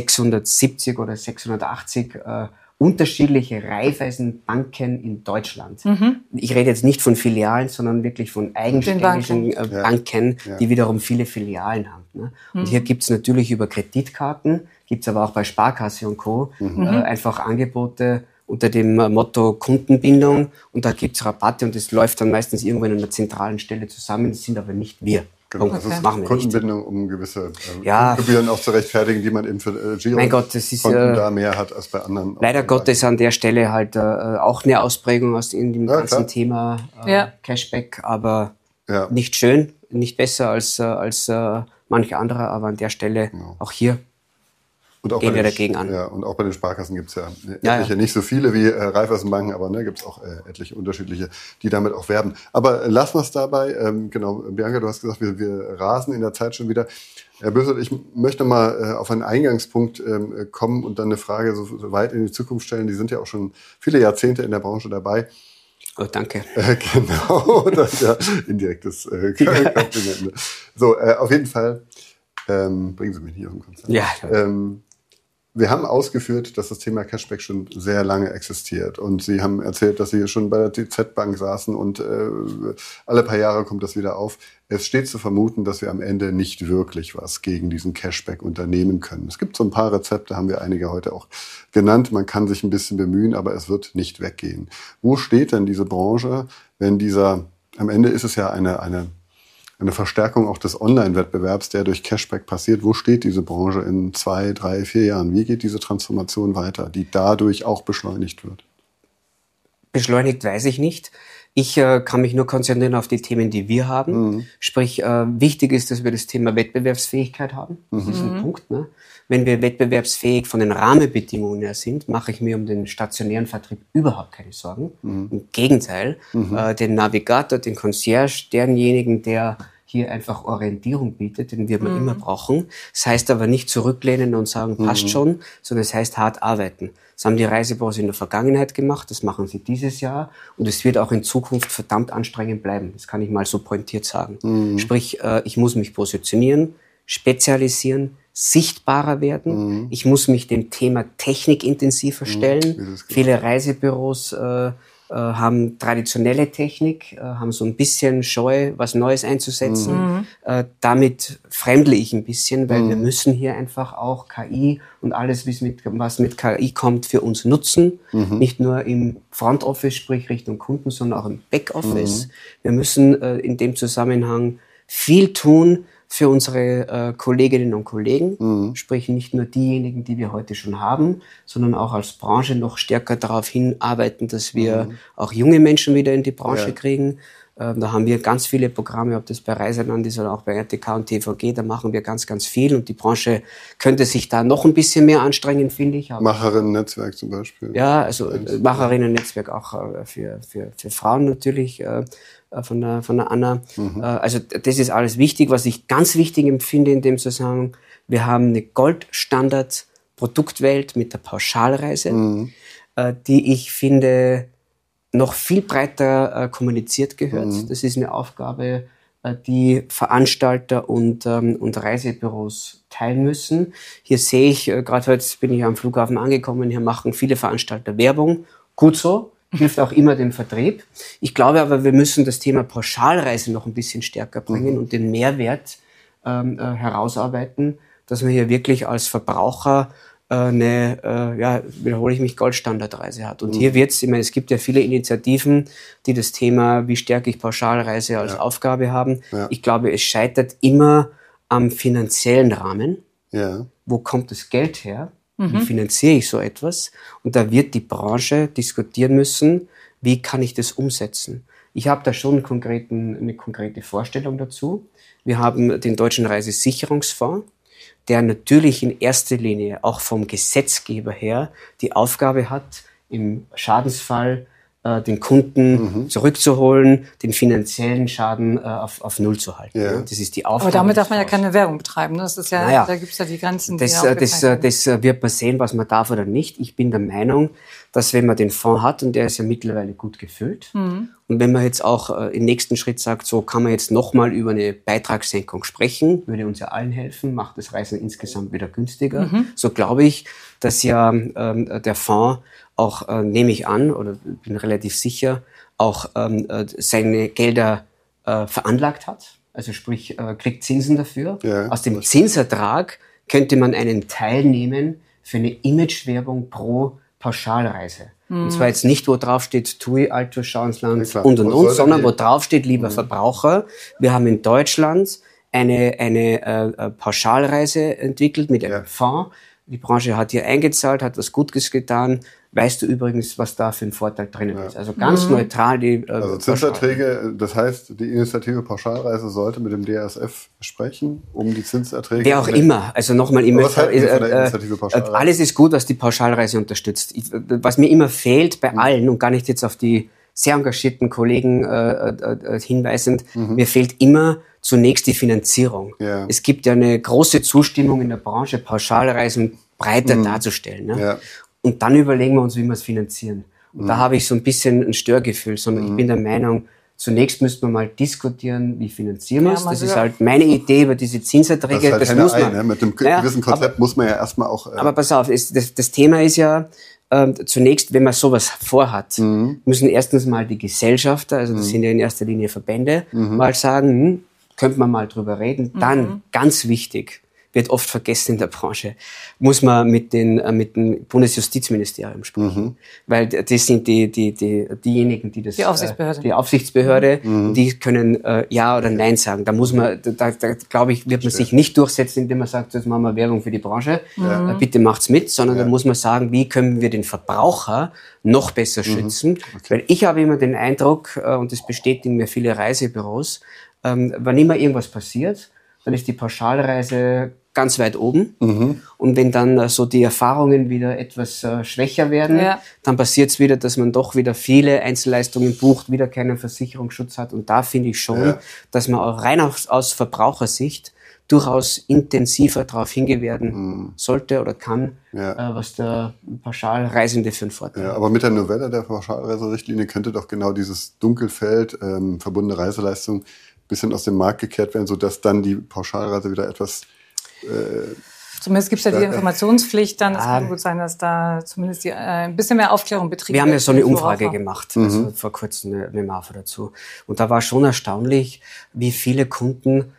670 oder 680 unterschiedliche Raiffeisenbanken in Deutschland. Ich rede jetzt nicht von Filialen, sondern wirklich von eigenständigen Banken, die wiederum viele Filialen haben. Ne? Und hier gibt's natürlich über Kreditkarten, gibt's aber auch bei Sparkasse und Co. Einfach Angebote unter dem Motto Kundenbindung und da gibt's Rabatte und das läuft dann meistens irgendwo in einer zentralen Stelle zusammen, das sind aber nicht wir. Genau, das ist Kundenbindung, um gewisse Gebühren auch zu rechtfertigen, die man eben für Girokonten da mehr hat als bei anderen. Leider Gottes an der Stelle halt auch eine Ausprägung aus dem ganzen Thema Cashback, aber nicht schön, nicht besser als manche andere, aber an der Stelle auch hier gehen wir dagegen an. Ja, und auch bei den Sparkassen gibt's etliche, nicht so viele wie Raiffeisenbanken, aber gibt's auch etliche unterschiedliche, die damit auch werben. Aber lassen wir es dabei. Genau, Bianca, du hast gesagt, wir rasen in der Zeit schon wieder. Herr Bösert, ich möchte mal auf einen Eingangspunkt kommen und dann eine Frage so weit in die Zukunft stellen. Die sind ja auch schon viele Jahrzehnte in der Branche dabei. Oh, danke. Genau, das ist ja indirektes Kompliment. So, auf jeden Fall bringen Sie mich hier auf den Konzert. Ja. Wir haben ausgeführt, dass das Thema Cashback schon sehr lange existiert. Und Sie haben erzählt, dass Sie schon bei der DZ Bank saßen und alle paar Jahre kommt das wieder auf. Es steht zu vermuten, dass wir am Ende nicht wirklich was gegen diesen Cashback unternehmen können. Es gibt so ein paar Rezepte, haben wir einige heute auch genannt. Man kann sich ein bisschen bemühen, aber es wird nicht weggehen. Wo steht denn diese Branche, wenn am Ende ist es ja eine Verstärkung auch des Online-Wettbewerbs, der durch Cashback passiert. Wo steht diese Branche in 2, 3, 4 Jahren? Wie geht diese Transformation weiter, die dadurch auch beschleunigt wird? Beschleunigt weiß ich nicht. Ich kann mich nur konzentrieren auf die Themen, die wir haben. Sprich, wichtig ist, dass wir das Thema Wettbewerbsfähigkeit haben. Das ist ein Punkt. Ne? Wenn wir wettbewerbsfähig von den Rahmenbedingungen her sind, mache ich mir um den stationären Vertrieb überhaupt keine Sorgen. Im Gegenteil, den Navigator, den Concierge, denjenigen, der hier einfach Orientierung bietet, den wir immer brauchen. Das heißt aber nicht zurücklehnen und sagen, passt schon, sondern es heißt hart arbeiten. Das haben die Reisebüros in der Vergangenheit gemacht, das machen sie dieses Jahr und es wird auch in Zukunft verdammt anstrengend bleiben. Das kann ich mal so pointiert sagen. Sprich, ich muss mich positionieren, spezialisieren, sichtbarer werden. Ich muss mich dem Thema Technik intensiver stellen. Viele Reisebüros haben traditionelle Technik, haben so ein bisschen Scheu, was Neues einzusetzen. Damit fremdle ich ein bisschen, weil wir müssen hier einfach auch KI und alles, was mit KI kommt, für uns nutzen. Nicht nur im Front Office, sprich Richtung Kunden, sondern auch im Backoffice. Wir müssen in dem Zusammenhang viel tun für unsere Kolleginnen und Kollegen, sprich nicht nur diejenigen, die wir heute schon haben, sondern auch als Branche noch stärker darauf hinarbeiten, dass wir auch junge Menschen wieder in die Branche kriegen. Da haben wir ganz viele Programme, ob das bei Reiseland ist oder auch bei RTK und TVG, da machen wir ganz, ganz viel und die Branche könnte sich da noch ein bisschen mehr anstrengen, finde ich. Macherinnen-Netzwerk zum Beispiel. Ja, also Macherinnen-Netzwerk auch für Frauen natürlich, von der Anna. Also das ist alles wichtig. Was ich ganz wichtig empfinde in dem Zusammenhang, wir haben eine Goldstandard-Produktwelt mit der Pauschalreise, die ich finde noch viel breiter kommuniziert gehört. Das ist eine Aufgabe, die Veranstalter und Reisebüros teilen müssen. Hier sehe ich, gerade heute bin ich am Flughafen angekommen, hier machen viele Veranstalter Werbung. Gut so. hilft auch immer dem Vertrieb. Ich glaube aber, wir müssen das Thema Pauschalreise noch ein bisschen stärker bringen und den Mehrwert herausarbeiten, dass man hier wirklich als Verbraucher wiederhole ich mich, Goldstandardreise hat. Und hier wird's, ich meine, es gibt ja viele Initiativen, die das Thema, wie stärke ich Pauschalreise als Aufgabe haben. Ja. Ich glaube, es scheitert immer am finanziellen Rahmen. Ja. Wo kommt das Geld her? Wie finanziere ich so etwas? Und da wird die Branche diskutieren müssen, wie kann ich das umsetzen? Ich habe da schon eine konkrete Vorstellung dazu. Wir haben den Deutschen Reisesicherungsfonds, der natürlich in erster Linie auch vom Gesetzgeber her die Aufgabe hat, im Schadensfall den Kunden zurückzuholen, den finanziellen Schaden auf Null zu halten. Ja. Das ist die Aufgabe. Aber damit darf man ja keine Werbung betreiben. Ne? Das ist ja, da gibt's ja die Grenzen. Das wird man sehen, was man darf oder nicht. Ich bin der Meinung, dass wenn man den Fonds hat, und der ist ja mittlerweile gut gefüllt, und wenn man jetzt auch im nächsten Schritt sagt, so kann man jetzt nochmal über eine Beitragssenkung sprechen, würde uns ja allen helfen, macht das Reisen insgesamt wieder günstiger. So glaube ich, dass ja der Fonds auch, nehme ich an, oder bin relativ sicher, auch seine Gelder veranlagt hat. Also sprich, kriegt Zinsen dafür. Ja, aus dem Zinsertrag könnte man einen Teil nehmen für eine Imagewerbung pro Pauschalreise. Und zwar jetzt nicht, wo drauf steht, TUI, Alto, schau ins Land und, sondern wo drauf steht, lieber Verbraucher, wir haben in Deutschland eine Pauschalreise entwickelt mit einem Fonds. Die Branche hat hier eingezahlt, hat was Gutes getan. Weißt du übrigens, was da für ein Vorteil drinnen ist? Also ganz neutral die also Zinserträge, das heißt, die Initiative Pauschalreise sollte mit dem DRSF sprechen, um die Zinserträge... Wer auch immer. Also nochmal, alles ist gut, was die Pauschalreise unterstützt. Was mir immer fehlt bei allen, und gar nicht jetzt auf die sehr engagierten Kollegen hinweisend, mir fehlt immer zunächst die Finanzierung. Ja. Es gibt ja eine große Zustimmung in der Branche, Pauschalreisen breiter darzustellen. Ne? Ja. Und dann überlegen wir uns, wie wir es finanzieren. Und da habe ich so ein bisschen ein Störgefühl, sondern ich bin der Meinung, zunächst müsste man mal diskutieren, wie finanzieren wir es. Das ist halt meine Idee über diese Zinserträge. Das muss man. Ne? Mit dem gewissen Konzept muss man ja erstmal auch... Aber pass auf, das Thema ist ja, zunächst, wenn man sowas vorhat, müssen erstens mal die Gesellschafter, also das sind ja in erster Linie Verbände, mal sagen, könnte man mal drüber reden. Dann, ganz wichtig, wird oft vergessen in der Branche, muss man mit dem Bundesjustizministerium sprechen. Weil das sind diejenigen, die das... Die Aufsichtsbehörde. Die Aufsichtsbehörde, die können Ja oder Nein sagen. Da muss man, da glaube ich, wird man sich nicht durchsetzen, indem man sagt, jetzt machen wir Werbung für die Branche, bitte macht's mit, sondern da muss man sagen, wie können wir den Verbraucher noch besser schützen. Weil ich habe immer den Eindruck, und das bestätigen mir viele Reisebüros, wann immer irgendwas passiert, dann ist die Pauschalreise ganz weit oben. Und wenn dann so die Erfahrungen wieder etwas schwächer werden, dann passiert es wieder, dass man doch wieder viele Einzelleistungen bucht, wieder keinen Versicherungsschutz hat. Und da finde ich schon, dass man auch rein aus Verbrauchersicht durchaus intensiver darauf hingehen sollte oder kann, was der Pauschalreisende für einen Vorteil hat. Ja, aber mit der Novelle der Pauschalreiserichtlinie könnte doch genau dieses Dunkelfeld, verbundene Reiseleistung, bisschen aus dem Markt gekehrt werden, sodass dann die Pauschalreise wieder etwas... Zumindest gibt es ja die Informationspflicht dann. Es kann gut sein, dass da zumindest ein bisschen mehr Aufklärung betrieben wird. Wir haben ja so eine Umfrage gemacht, also vor kurzem eine MAFA dazu. Und da war schon erstaunlich, wie viele Kunden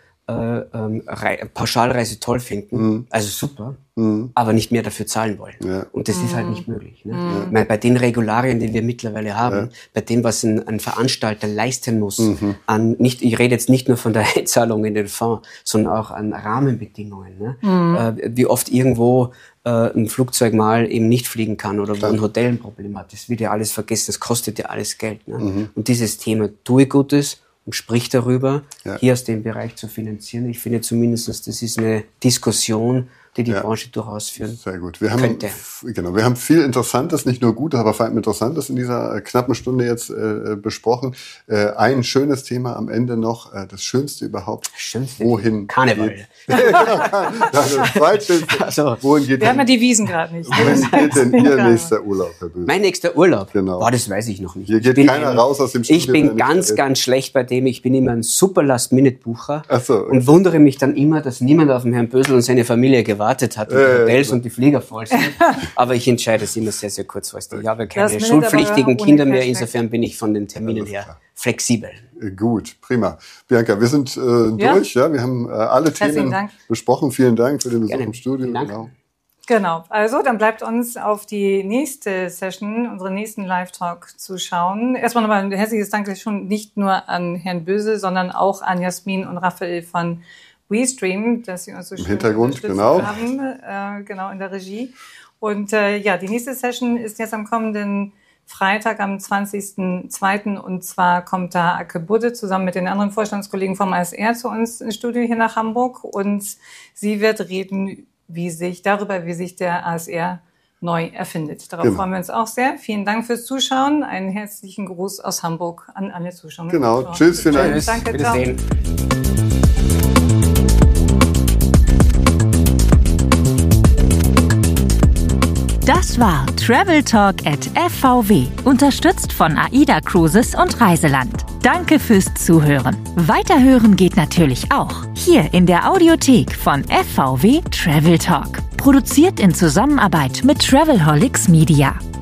Pauschalreise toll finden, also super, aber nicht mehr dafür zahlen wollen. Ja. Und das ist halt nicht möglich. Ne? Ich meine, bei den Regularien, die wir mittlerweile haben, bei dem, was ein Veranstalter leisten muss, ich rede jetzt nicht nur von der Einzahlung in den Fonds, sondern auch an Rahmenbedingungen. Ne? Wie oft irgendwo ein Flugzeug mal eben nicht fliegen kann oder wo ein Hotel ein Problem hat. Das wird ja alles vergessen, das kostet ja alles Geld. Ne? Und dieses Thema, tue Gutes und sprich darüber, hier aus dem Bereich zu finanzieren. Ich finde zumindest, das ist eine Diskussion, die Branche durchaus führen Sehr gut. Wir haben viel Interessantes, nicht nur Gutes, aber vor allem Interessantes in dieser knappen Stunde jetzt besprochen. Ein schönes Thema am Ende noch, das Schönste überhaupt. Wohin? Karneval. Das Zweitschönste. Also, wir haben ja die Wiesen gerade nicht. Wohin geht denn Ihr nächster Urlaub, Herr Böse? Mein nächster Urlaub? Genau. Boah, das weiß ich noch nicht. Hier geht keiner raus aus dem Studio. Ich bin ganz schlecht bei dem. Ich bin immer ein super Last-Minute-Bucher und wundere mich dann immer, dass niemand auf den Herrn Bösel und seine Familie gewartet gewartet hat und die Hotels und die Flieger voll sind. Aber ich entscheide es immer sehr, sehr kurzfristig. Ich habe keine schulpflichtigen Kinder mehr, insofern bin ich von den Terminen her flexibel. Gut, prima. Bianca, wir sind durch. Ja? Wir haben alle Themen besprochen. Vielen Dank für den Besuch im Studio. Genau, also dann bleibt uns auf die nächste Session, unseren nächsten Live-Talk zu schauen. Erstmal nochmal ein herzliches Dankeschön nicht nur an Herrn Böse, sondern auch an Jasmin und Raphael von WeStream, dass sie uns so schön unterstützt haben, genau in der Regie. Und die nächste Session ist jetzt am kommenden Freitag, am 20.02. Und zwar kommt da Ake Budde zusammen mit den anderen Vorstandskollegen vom ASR zu uns ins Studio hier nach Hamburg. Und sie wird reden wie sich der ASR neu erfindet. Darauf freuen wir uns auch sehr. Vielen Dank fürs Zuschauen. Einen herzlichen Gruß aus Hamburg an alle Zuschauer. Genau. Tschüss, vielen Dank. Danke, ciao. Das war Travel Talk at FVW, unterstützt von AIDA Cruises und Reiseland. Danke fürs Zuhören. Weiterhören geht natürlich auch hier in der Audiothek von FVW Travel Talk. Produziert in Zusammenarbeit mit Travelholics Media.